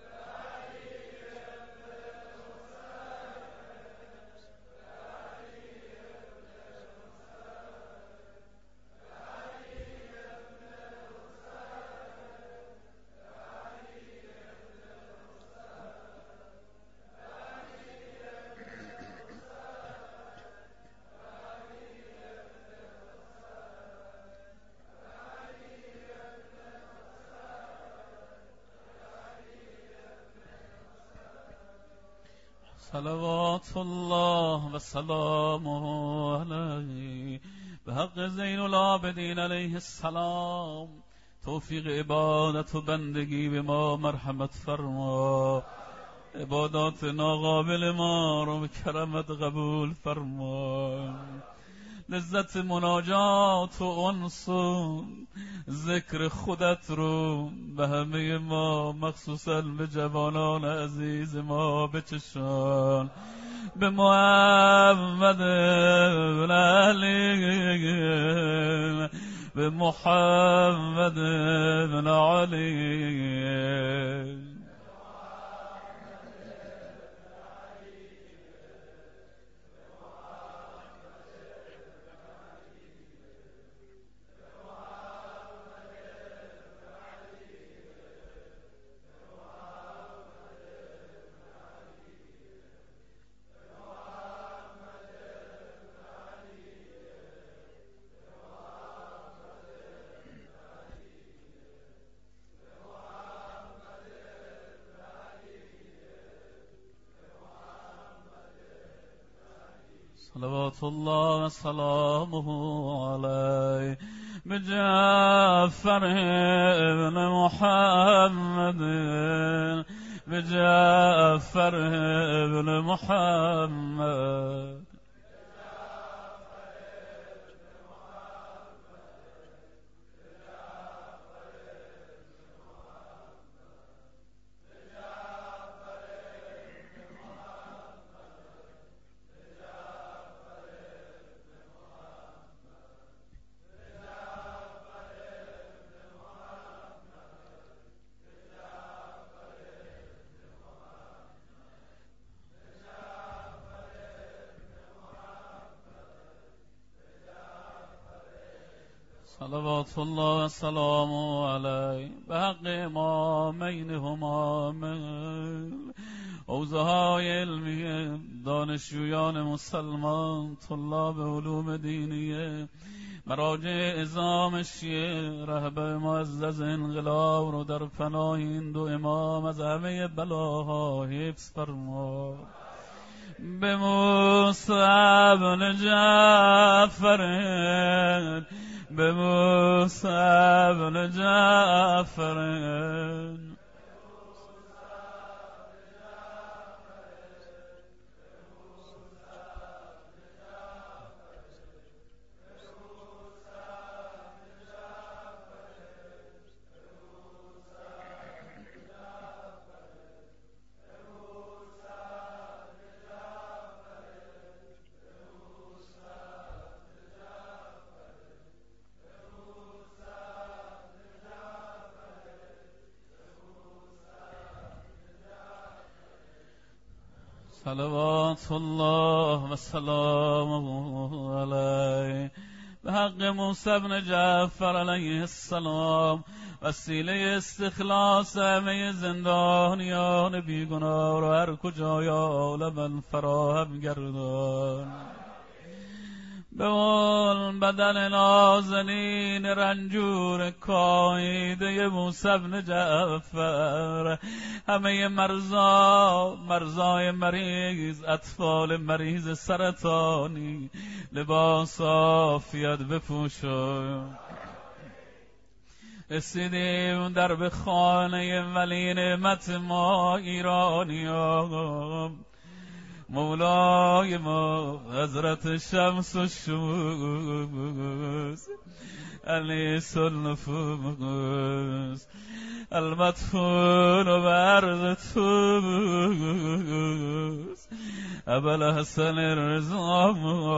صلوات الله و سلامه علیه. به حق زین العابدین علیه السلام توفیق عبادت و بندگی به ما مرحمت فرما. عبادات ناقابل ما رو به کرمت قبول فرما. لذت مناجات و انس و ذکر خودت رو به همه ما مخصوصا به جوانان عزیز ما بچشان. به محمد بن علی، به محمد بن علی. صلوات الله و سلامه علیه. بجعفر ابن محمد، بجعفر ابن محمد. صلوات الله و سلامه علیه. به حق امامین همامین، حوزه های علمی دانشجویان مسلمان، طلاب علوم دینیه، مراجع اعظام شیعه، رهبر معزز انقلاب رو در پناه این دو امام از همه بلاها حفظ فرما. به موسی بن جعفر، به موسی بن جعفر. صلوات الله و سلامه علیه. به حق موسی بن جعفر علیه السلام، وسیله استخلاص همه زندانیان بیگناه را هر کجای عالم فراهم گردان. به اون بدن نازنین رنجور کایده موسی بن جعفر، همه مرزای مریض، اطفال مریض سرطانی، لباس عافیت بپوشون. رسیدیم در به خانه ولی نعمت ما ایرانیان، مولای ما حضرت شمس و شموس، انیس النفوس، المدفون بعرض توس، ابوالحسن الرضا.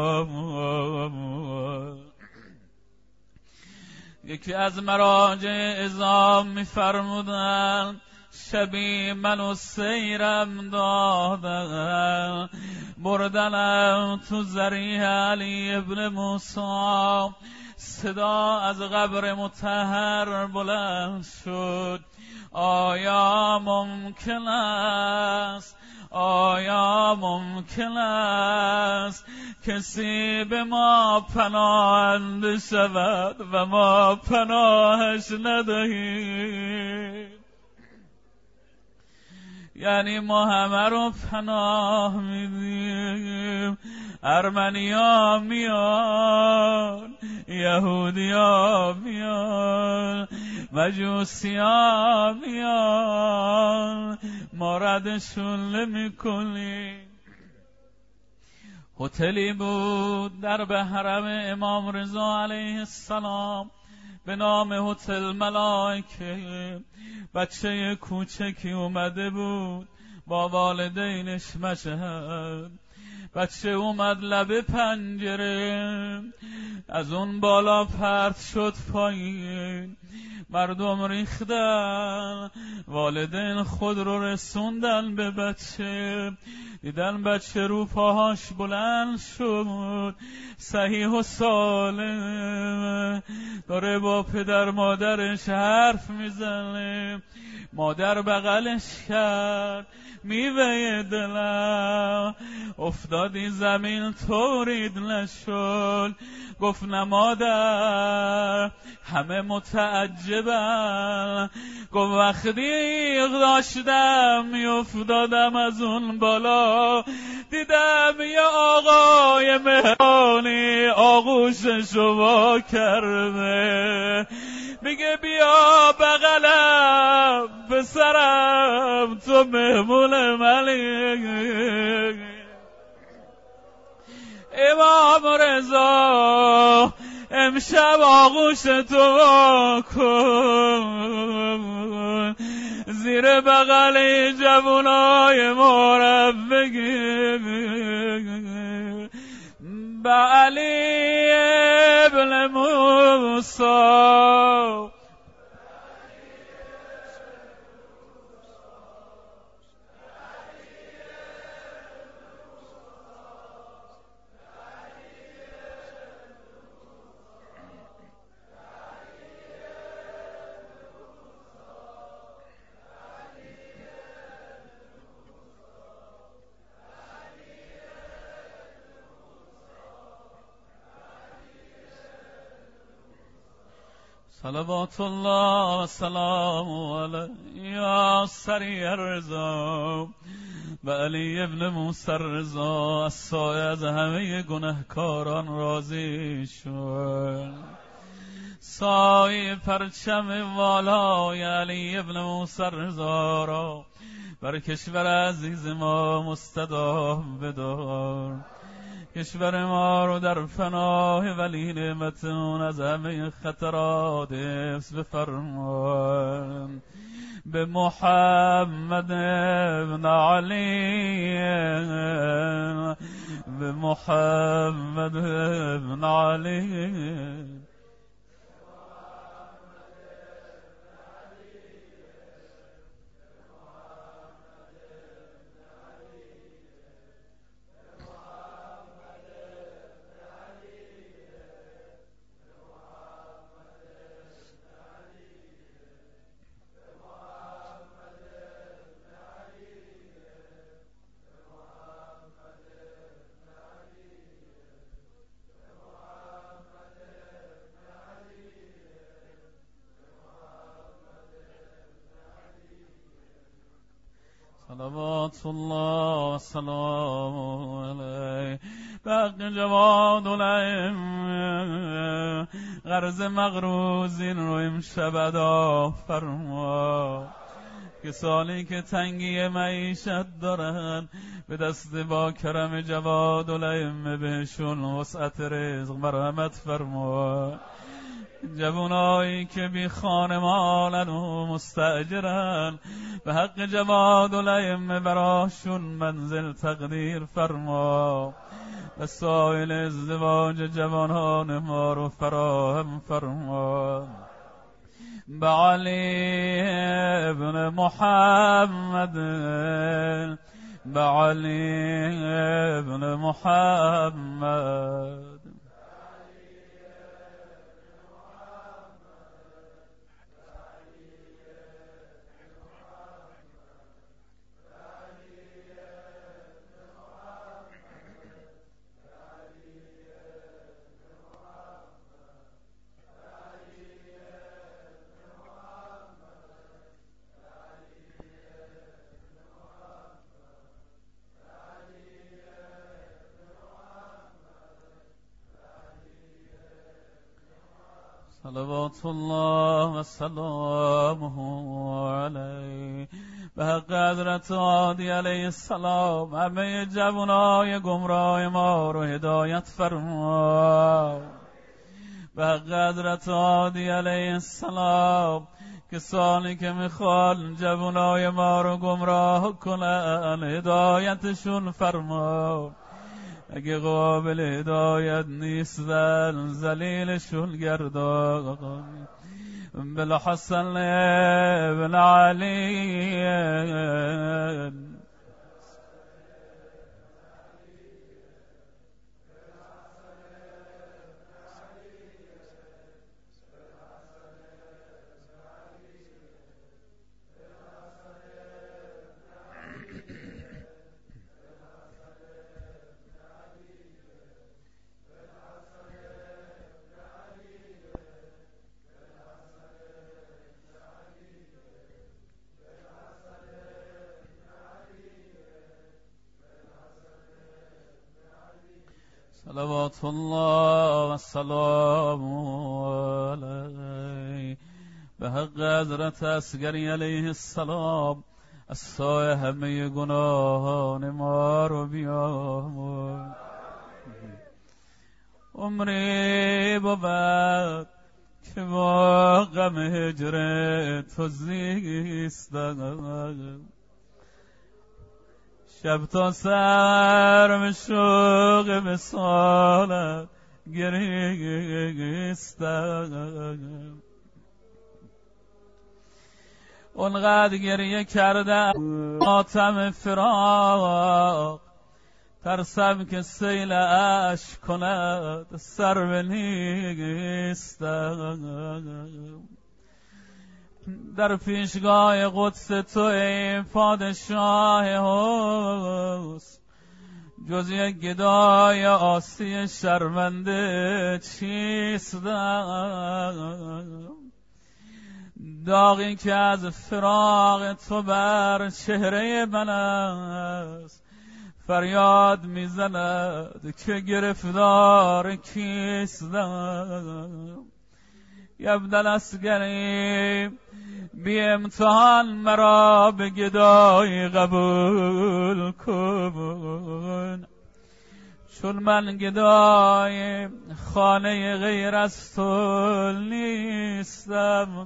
یکی از مراجع اعظام می‌فرمودند شبی منو سیرم دادن، بردنم تو ذریح علی ابن موسی، صدا از قبر مطهر بلند شد. آیا ممکن است، آیا ممکن است کسی به ما پناهنده شود و ما پناهش ندهیم؟ یعنی ما همه رو پناه میدیم، ارمنیا میان، یهودیا میان، مجوسیا میان، ما ردشون نمی‌کنی. هتلی بود در به حرم امام رضا علیه السلام به نام هتل ملائکه. بچه کوچکی اومده بود با والدینش مشهد. بچه اومد لب پنجره، از اون بالا پرت شد پایین، مردم ریختن، والدین خود رو رسوندن به بچه. دیدن بچه رو پاهاش بلند شد، صحیح و سالم، داره با پدر مادرش حرف میزنه. مادر بغلش کرد، میوه دلم افتادی زمین تورید نشد. گفت نه مادر، همه متعجبن. گفت وقتی داشتم میافتادم از اون بالا، دیدم یه آقای مهرانی آغوششو وا کرده، میگه بیا بغلم پسرم، تو مهمون منی. امام رضا امشب آغوش تو وا کن، زیر بغل جوانای مورب بگیر به علی ابن موسی. صلوات الله و سلام علیه یا سریع الرضا و علی ابن موسی الرضا. از سایه از همه گناهکاران راضی شد. سایه پرچم والای علی ابن موسی الرضا را بر کشور عزیز ما مستدام بدار. کشور ما رو در فناه ولی نعمتون از همه خطرات حفظ بفرما. به محمد ابن علی، به محمد ابن علی. صلوات الله و سلام علیه. بق جواد الائمه غرض مغروزین رو امشب ادا فرما. کسانی که تنگی معیشت دارن به دست با کرم جواد الائمه بهشون وسعت رزق مرحمت فرما. جوانایی که بی خانمانن و مستاجرن به حق جواد الائمه براشون منزل تقدیر فرما. وسایل ازدواج جوانان ما رو فراهم فرما. به علی ابن محمد، به علی ابن محمد. صلوات الله و سلامه علیه. به حق حضرت عادی علیه السلام همه جوانای گمراه ما رو هدایت فرما. به حق حضرت عادی علیه السلام کسانی که میخوان جوانای ما رو گمراه کنن هدایتشون فرما. اگه قابل هدایت نیستن ذلیلشون گردان. بالحسن بن علی صلوات الله و سلام علیه. به حق حضرت اصغری علیه السلام از سایه همه گناهان ما رو بیامرز. عمری بود که با غم هجر تو زیستم، شب تا سر به شوق وصالت گریستم. اونقدر گریه کردم ماتم فراق، ترسم که سیل اشک کند سر به نیستم. در پیشگاه قدس تو ای پادشاه حسن، جز یک گدای آسی شرمنده چیستم. داغی که از فراق تو بر چهره من است، فریاد میزند که گرفتار کیستم. یبدل اصغری بی امتحان مرا به گدای قبول کن، چون من گدای خانه غیر از تو نیستم.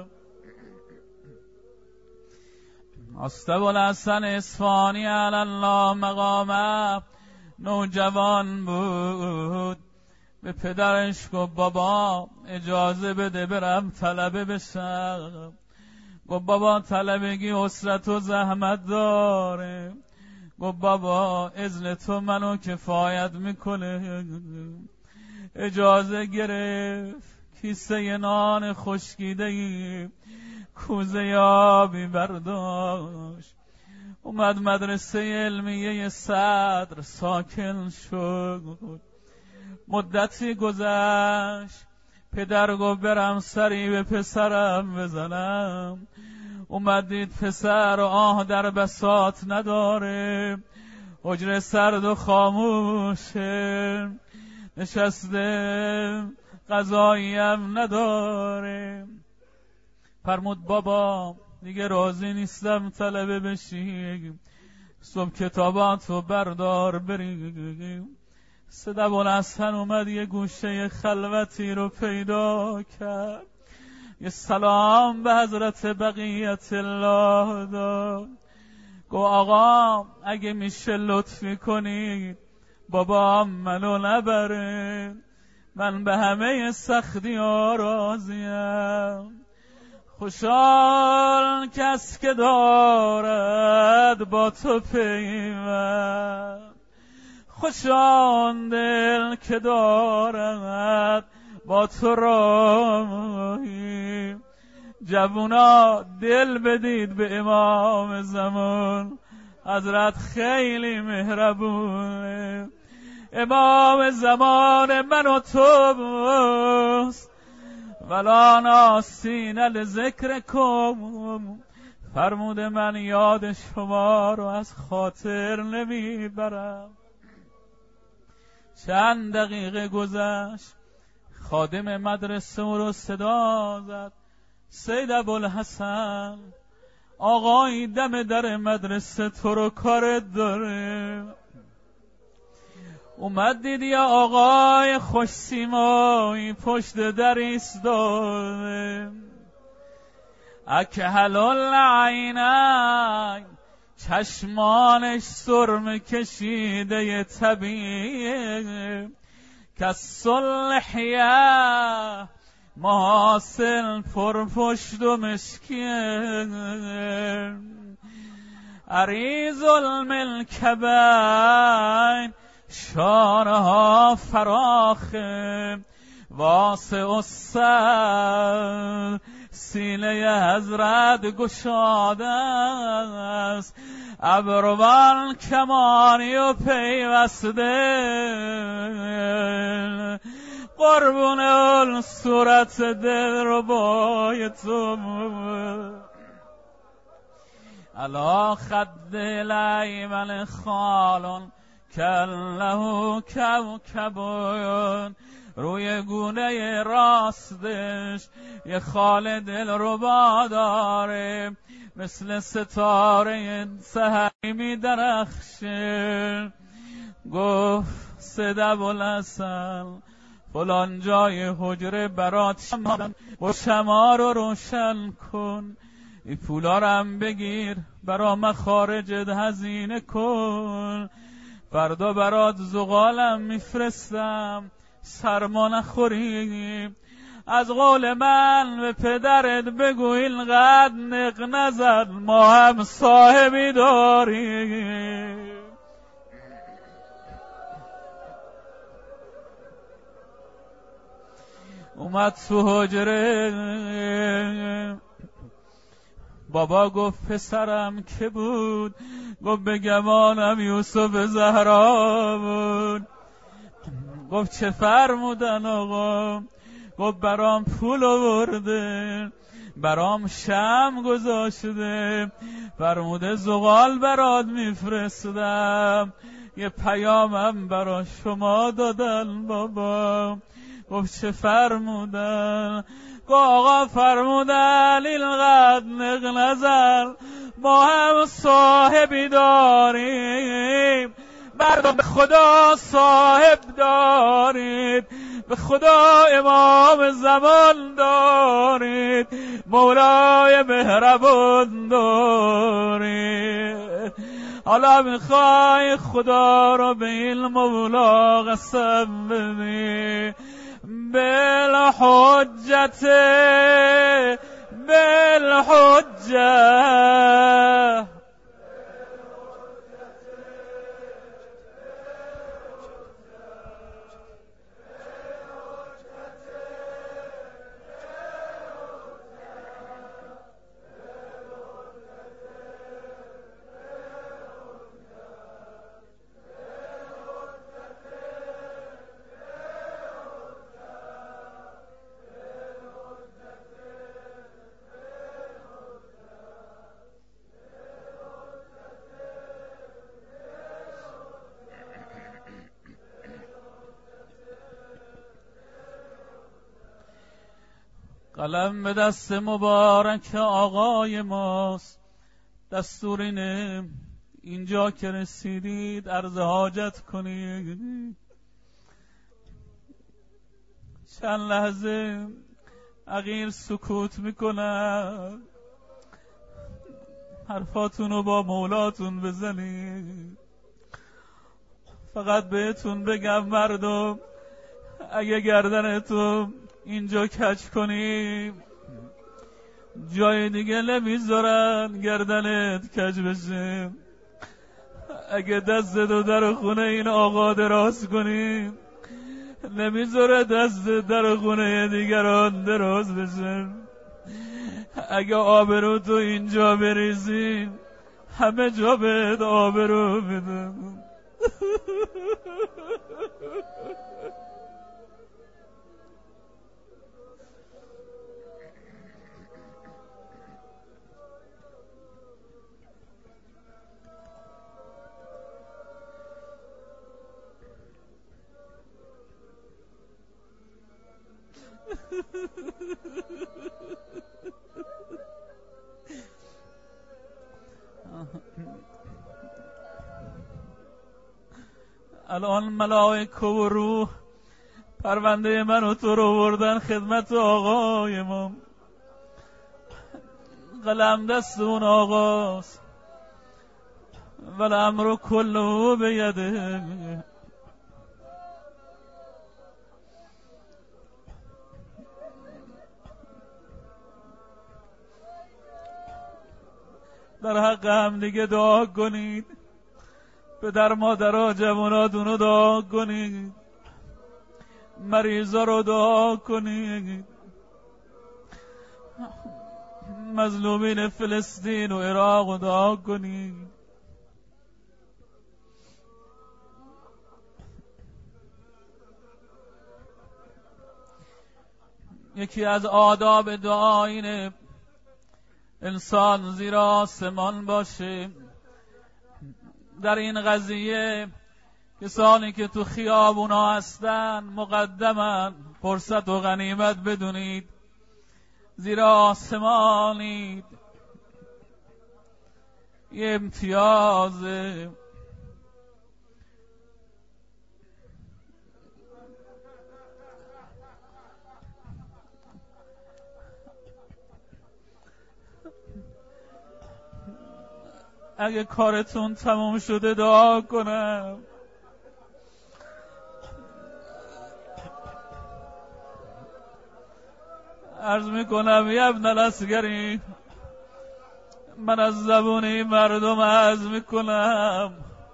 ابوالحسن اصفهانی علی الله مقامه نوجوان بود. به پدرش گفت بابا اجازه بده برم طلبه بشم. گفت بابا طلبگی حسرت و زحمت داره. گفت بابا اذن تو منو کفایت میکنه. اجازه گرفت، کیسه نان خشکیده‌ای کوزه آبی برداشت، اومد مدرسه علمیه صدر ساکن شد. مدتی گذشت، پدر گفت برم سری به پسرم بزنم. اومد دید پسر آه در بساط نداره، حجره سرد و خاموشه، نشسته غذایی هم نداره. فرمود بابا دیگه راضی نیستم طلبه بشی، صبح کتاباتو بردار بریم. سید ابوالحسن اومد یه گوشه خلوتی رو پیدا کرد، یه سلام به حضرت بقیت الله داد. گو آقا اگه میشه لطفی کنید بابا منو نبره، من به همه سختی ها راضیم. خوشحال کس که دارد با تو پیوند، خوشان دل که دارد با تو راهی. جوونا دل بدید به امام زمان، حضرت خیلی مهربونه. امام زمان من و تو بست، ولا ناسین لذکرکم. فرموده من یاد شما رو از خاطر نمیبرم. چند دقیقه گذشت، خادم مدرسه رو صدا زد. سید ابوالحسن آقای دم در مدرسه تو رو کارت داره. اومد دید یا آقای خوش سیمایی پشت در ایستاده، اکحل العینین چشمانش سرم کشیده طبیعه، کالصلحیه محاصل پرپشت و مشکیه، عریض الملکبین شانها فراخه، واسع الصدر سینه حضرت گشاده است، ابروان کمانی و پیوسته، قربون اون صورت دل رو بای تو، علا خد الایمن خالون کله کوکبون، روی گونه راستش یه خال دل ربا داره، مثل ستاره سحری می درخشه. گفت صدب العسل فلان جای حجره برات شمارم و شما رو روشن کن، این پولارم بگیر برا مخارجت هزینه کن، فردا برات زغالم میفرستم سرما نخوری، از قول من به پدرت بگو اینقدر نق نزد ما هم صاحبی داریم. اومد تو حجره، بابا گفت پسرم که بود؟ گفت به گمانم یوسف زهرا بود. گفت چه فرمودن آقا؟ گفت برام پول آورده، برام شمع گذاشته، فرموده زغال برات میفرستم، یه پیامم برا شما دادن بابا. گفت چه فرمودن؟ گفت آقا فرمودن اینقدر نق نزن ما هم صاحبی داریم، مردم به خدا صاحب دارید، به خدا امام زمان دارید، مولای مهربان دارید. حالا میخوای خدا رو به این مولا قسم بدی، بالحجت بالحجت قلم به دست مبارک آقای ماست، دستور اینه اینجا که رسیدید عرض حاجت کنید. چند لحظه عقیل سکوت میکنن، حرفاتونو با مولاتون بزنید. فقط بهتون بگم مردم، اگه گردنتون اینجا کج کنی جای دیگه نمیذارن گردنت کج بشه. اگه دستتو در خونه این آقا دراز کنی نمیذاره دست در خونه دیگران دراز بشه. اگه آبرو تو اینجا بریزی همه جا بهت آبرو میدن. الان ملائکه و روح پرونده من و تو رو بردن خدمت آقای ما. قلم دست اون آقاست، والامر کله بیده. در حق هم دیگه دعا کنید، پدر مادرها جواناتونو دعا کنید، مریضا رو دعا کنید، مظلومین فلسطین و عراق رو دعا کنید. یکی از آداب دعا اینه انسان زیر آسمان باشه. در این قضیه کسانی که تو خیابونا هستن مقدماً فرصت و غنیمت بدونید، زیر آسمانید، یه امتیازه. اگه کارتون تموم شده دعا کنم. عرض میکنم یه ابن الاسگری، من از زبون این مردم عرض میکنم،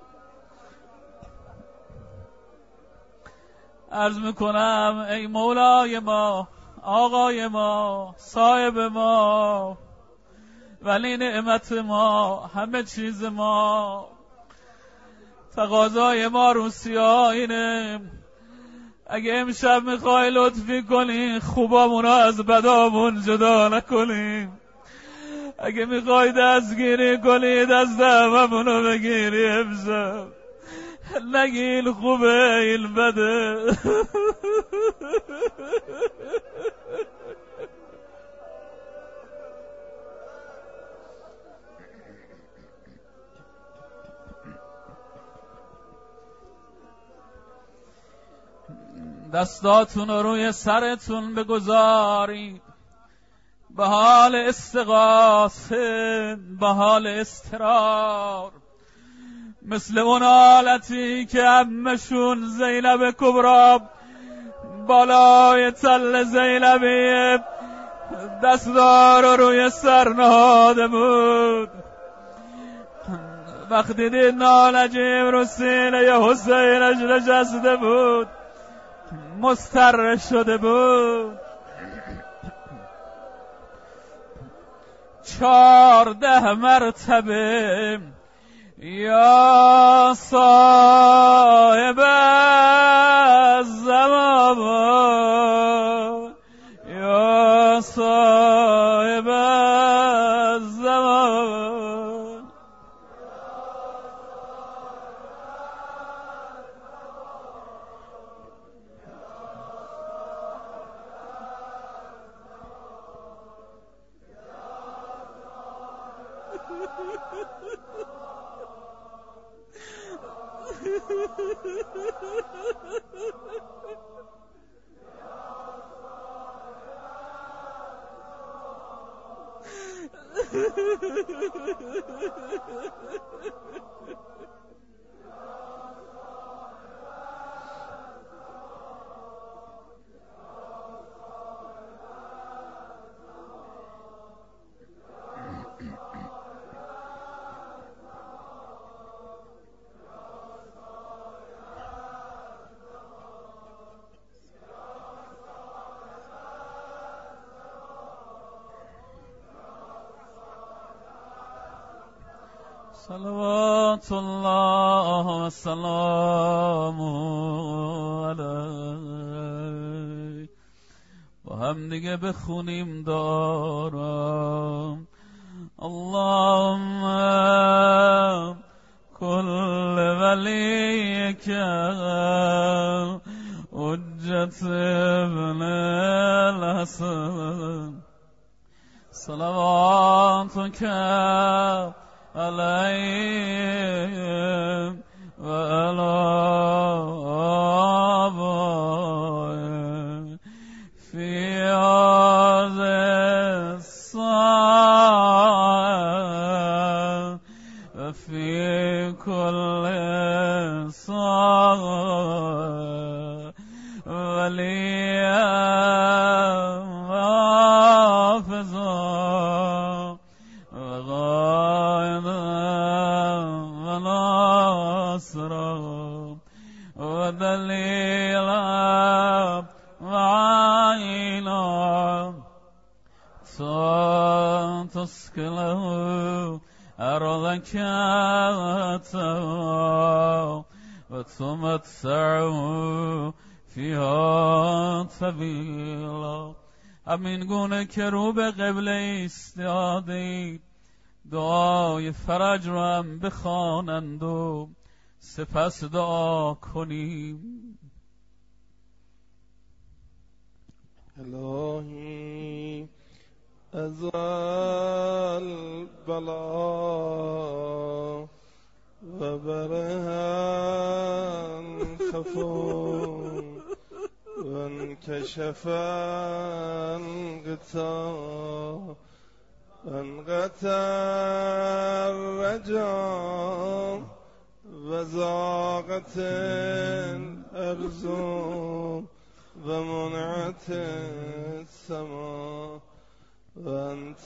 عرض میکنم ای مولای ما، آقای ما، صاحب ما، ولی نعمت ما، همه چیز ما، تقاضای ما روسیا اینه اگه امشب میخوای لطفی کنی خوبامونو از بدامون جدا نکنیم، اگه میخوای دستگیری کنی دست هممونو بگیری امشب، نگی این خوبه این بده. دستاتون رو روی سرتون بگذارید، به حال استغاثه، به حال استرار، مثل اون حالتی که عمشون زینب کبرا بالای تل زینبی دستار رو روی سر نهاده بود. وقتی دید نالجیم رو سینه حسینش نشسته بود، مضطر شده بود. 14 مرتبه یا صاحب الزمان، یا صاحب الزمان، صلوات الله و سلام علیه. با هم دیگه بخونیم دارم اللهم کل ولیک حجت ابن الحسن صلواتک علیهم و علی تا تسكنه أرضك وتمتعه فيها طویلا. همین گونه که رو به قبله ایستادید دعای فرج رو هم بخوانند و سپس دعا کنیم. الهی از البلا و بره الخفو و انکشف الغطا و انقطع الرجا و ضاقت الارض و منعت السما و انت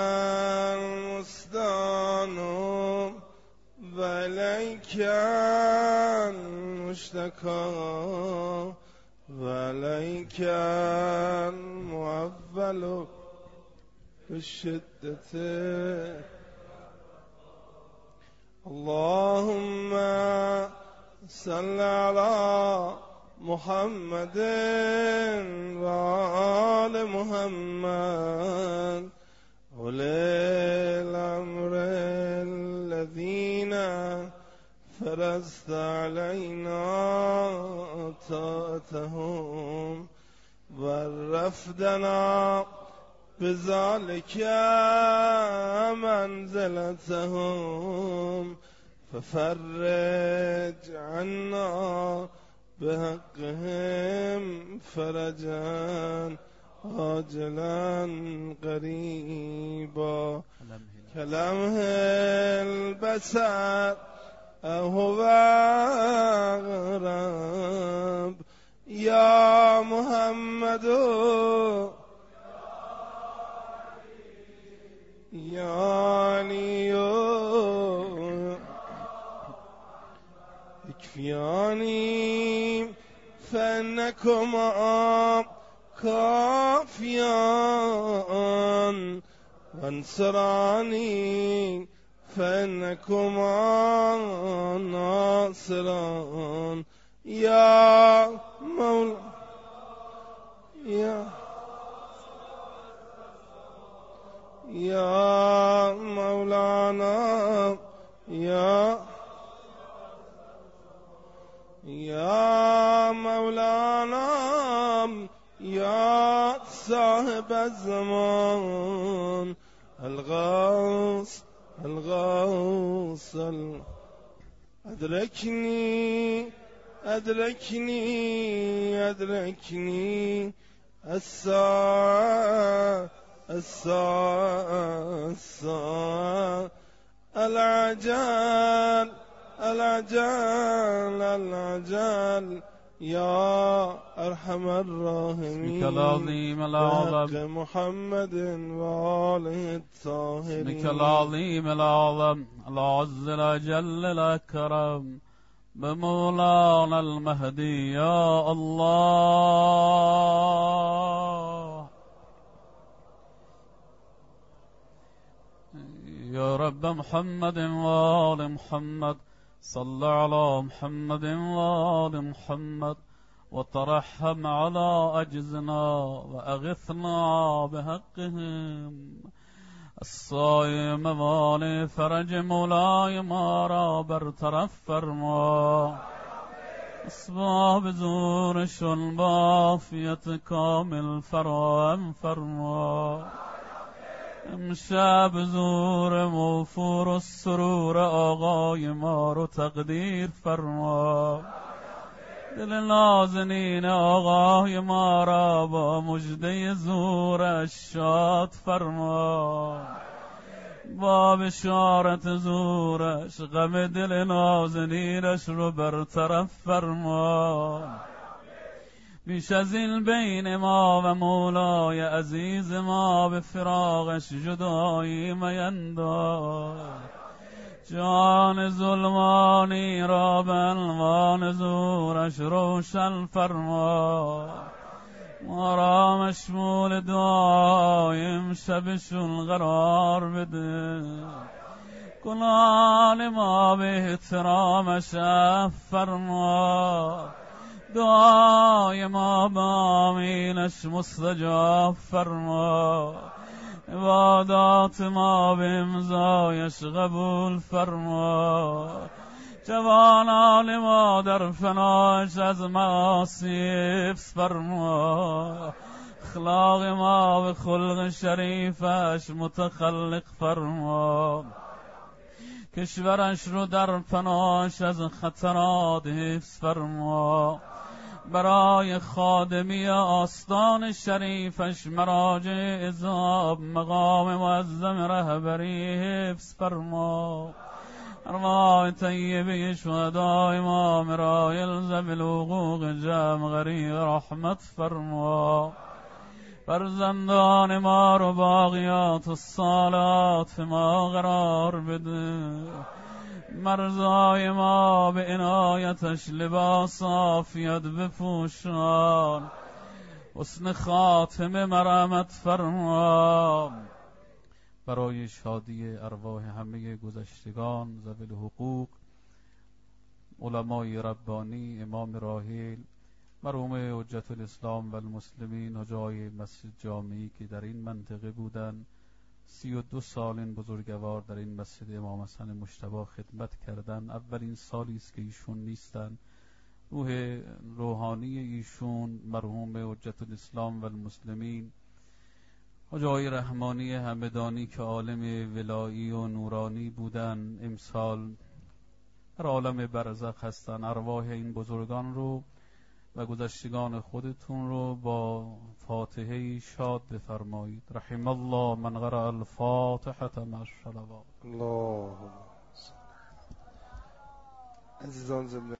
المستعان و الیک المشتکا و الیک المعول بالشدة. اللهم صل على محمد وآل محمد أولي الأمر الذين فرضت علينا طاعتهم وعرفتنا بذلك منزلتهم ففرج عنا بحقهم فرجا عاجلا قريبا كلمه البصر هو أقرب يا محمد يا علي اكفياني فإنكما كافيان وانصراني فإنكما ناصران يا مولا يا مولانا يا مولانا يا صاحب الزمان الغوث أدركني الساعة العجل يا أرحم الراحمين اسمك العظيم الأعظم بحق محمد وآله الطاهرين اسمك العظيم الأعظم الأعز الأجل الأكرم بمولانا المهدي يا الله. يا رب محمد وآل محمد صل على محمد وآل محمد وترحم على أجزنا وأغثنا بحقهم. الصائم والي فرج مولاي ما را برطرف فرما. اسباب زورش البافیت کامل فراهم فرما. امشب زور موفور و سرور آقای ما رو تقدیر فرما. دل نازنین آقای ما را با مژده زورش شاد فرما. با بشارت زورش غم دل نازنینش رو برطرف فرما. بیش از این بین ما و مولای عزیز ما به فراقش جدایی مینداز. جان ظلمانی را به عنوان زورش روشن فرما. ما را مشمول دایم شبشون قرار بده، گناهان ما به احترامش عفو فرما، دعای ما با آمینش مستجاب فرما، عبادات ما به امضایش قبول فرما، جوانان ما در فناش از معاصی حفظ فرما، اخلاق ما به خلق شریفش متخلق فرما، کشورش رو در پناهش از خطرات حفظ فرما، برای خادمی آستان شریفش مراجع عذاب مقام معظم رهبری حفظ فرما، ارواح طیبه شهدای ما مرایل زبل حقوق جمع غریق رحمت فرما، فرزندان ما رو باقیات الصالحات ما قرار بده، مرزای ما به عنایتش لباس عافیت بپوشان، حسن خاتمه مرحمت فرما، برای شادی ارواح همه گذشتگان ذوی الحقوق، علمای ربانی، امام راحل مرحوم حجت الاسلام و المسلمین حجای مسجد جامعی که در این منطقه بودند، 32 سال این بزرگوار در این مسجد امام حسن مجتبی خدمت کردند. اولین سالی است که ایشون نیستند. روح روحانی ایشون مرحوم حجت الاسلام و المسلمین حجای رحمانی همدانی که عالم ولایی و نورانی بودند، امسال در عالم برزخ هستند. ارواح این بزرگان رو و گذشتگان خودتون رو با فاتحه شاد بفرمایید. رحم الله من قرأ الفاتحة مع الصلوات. الله عزیزان ضمن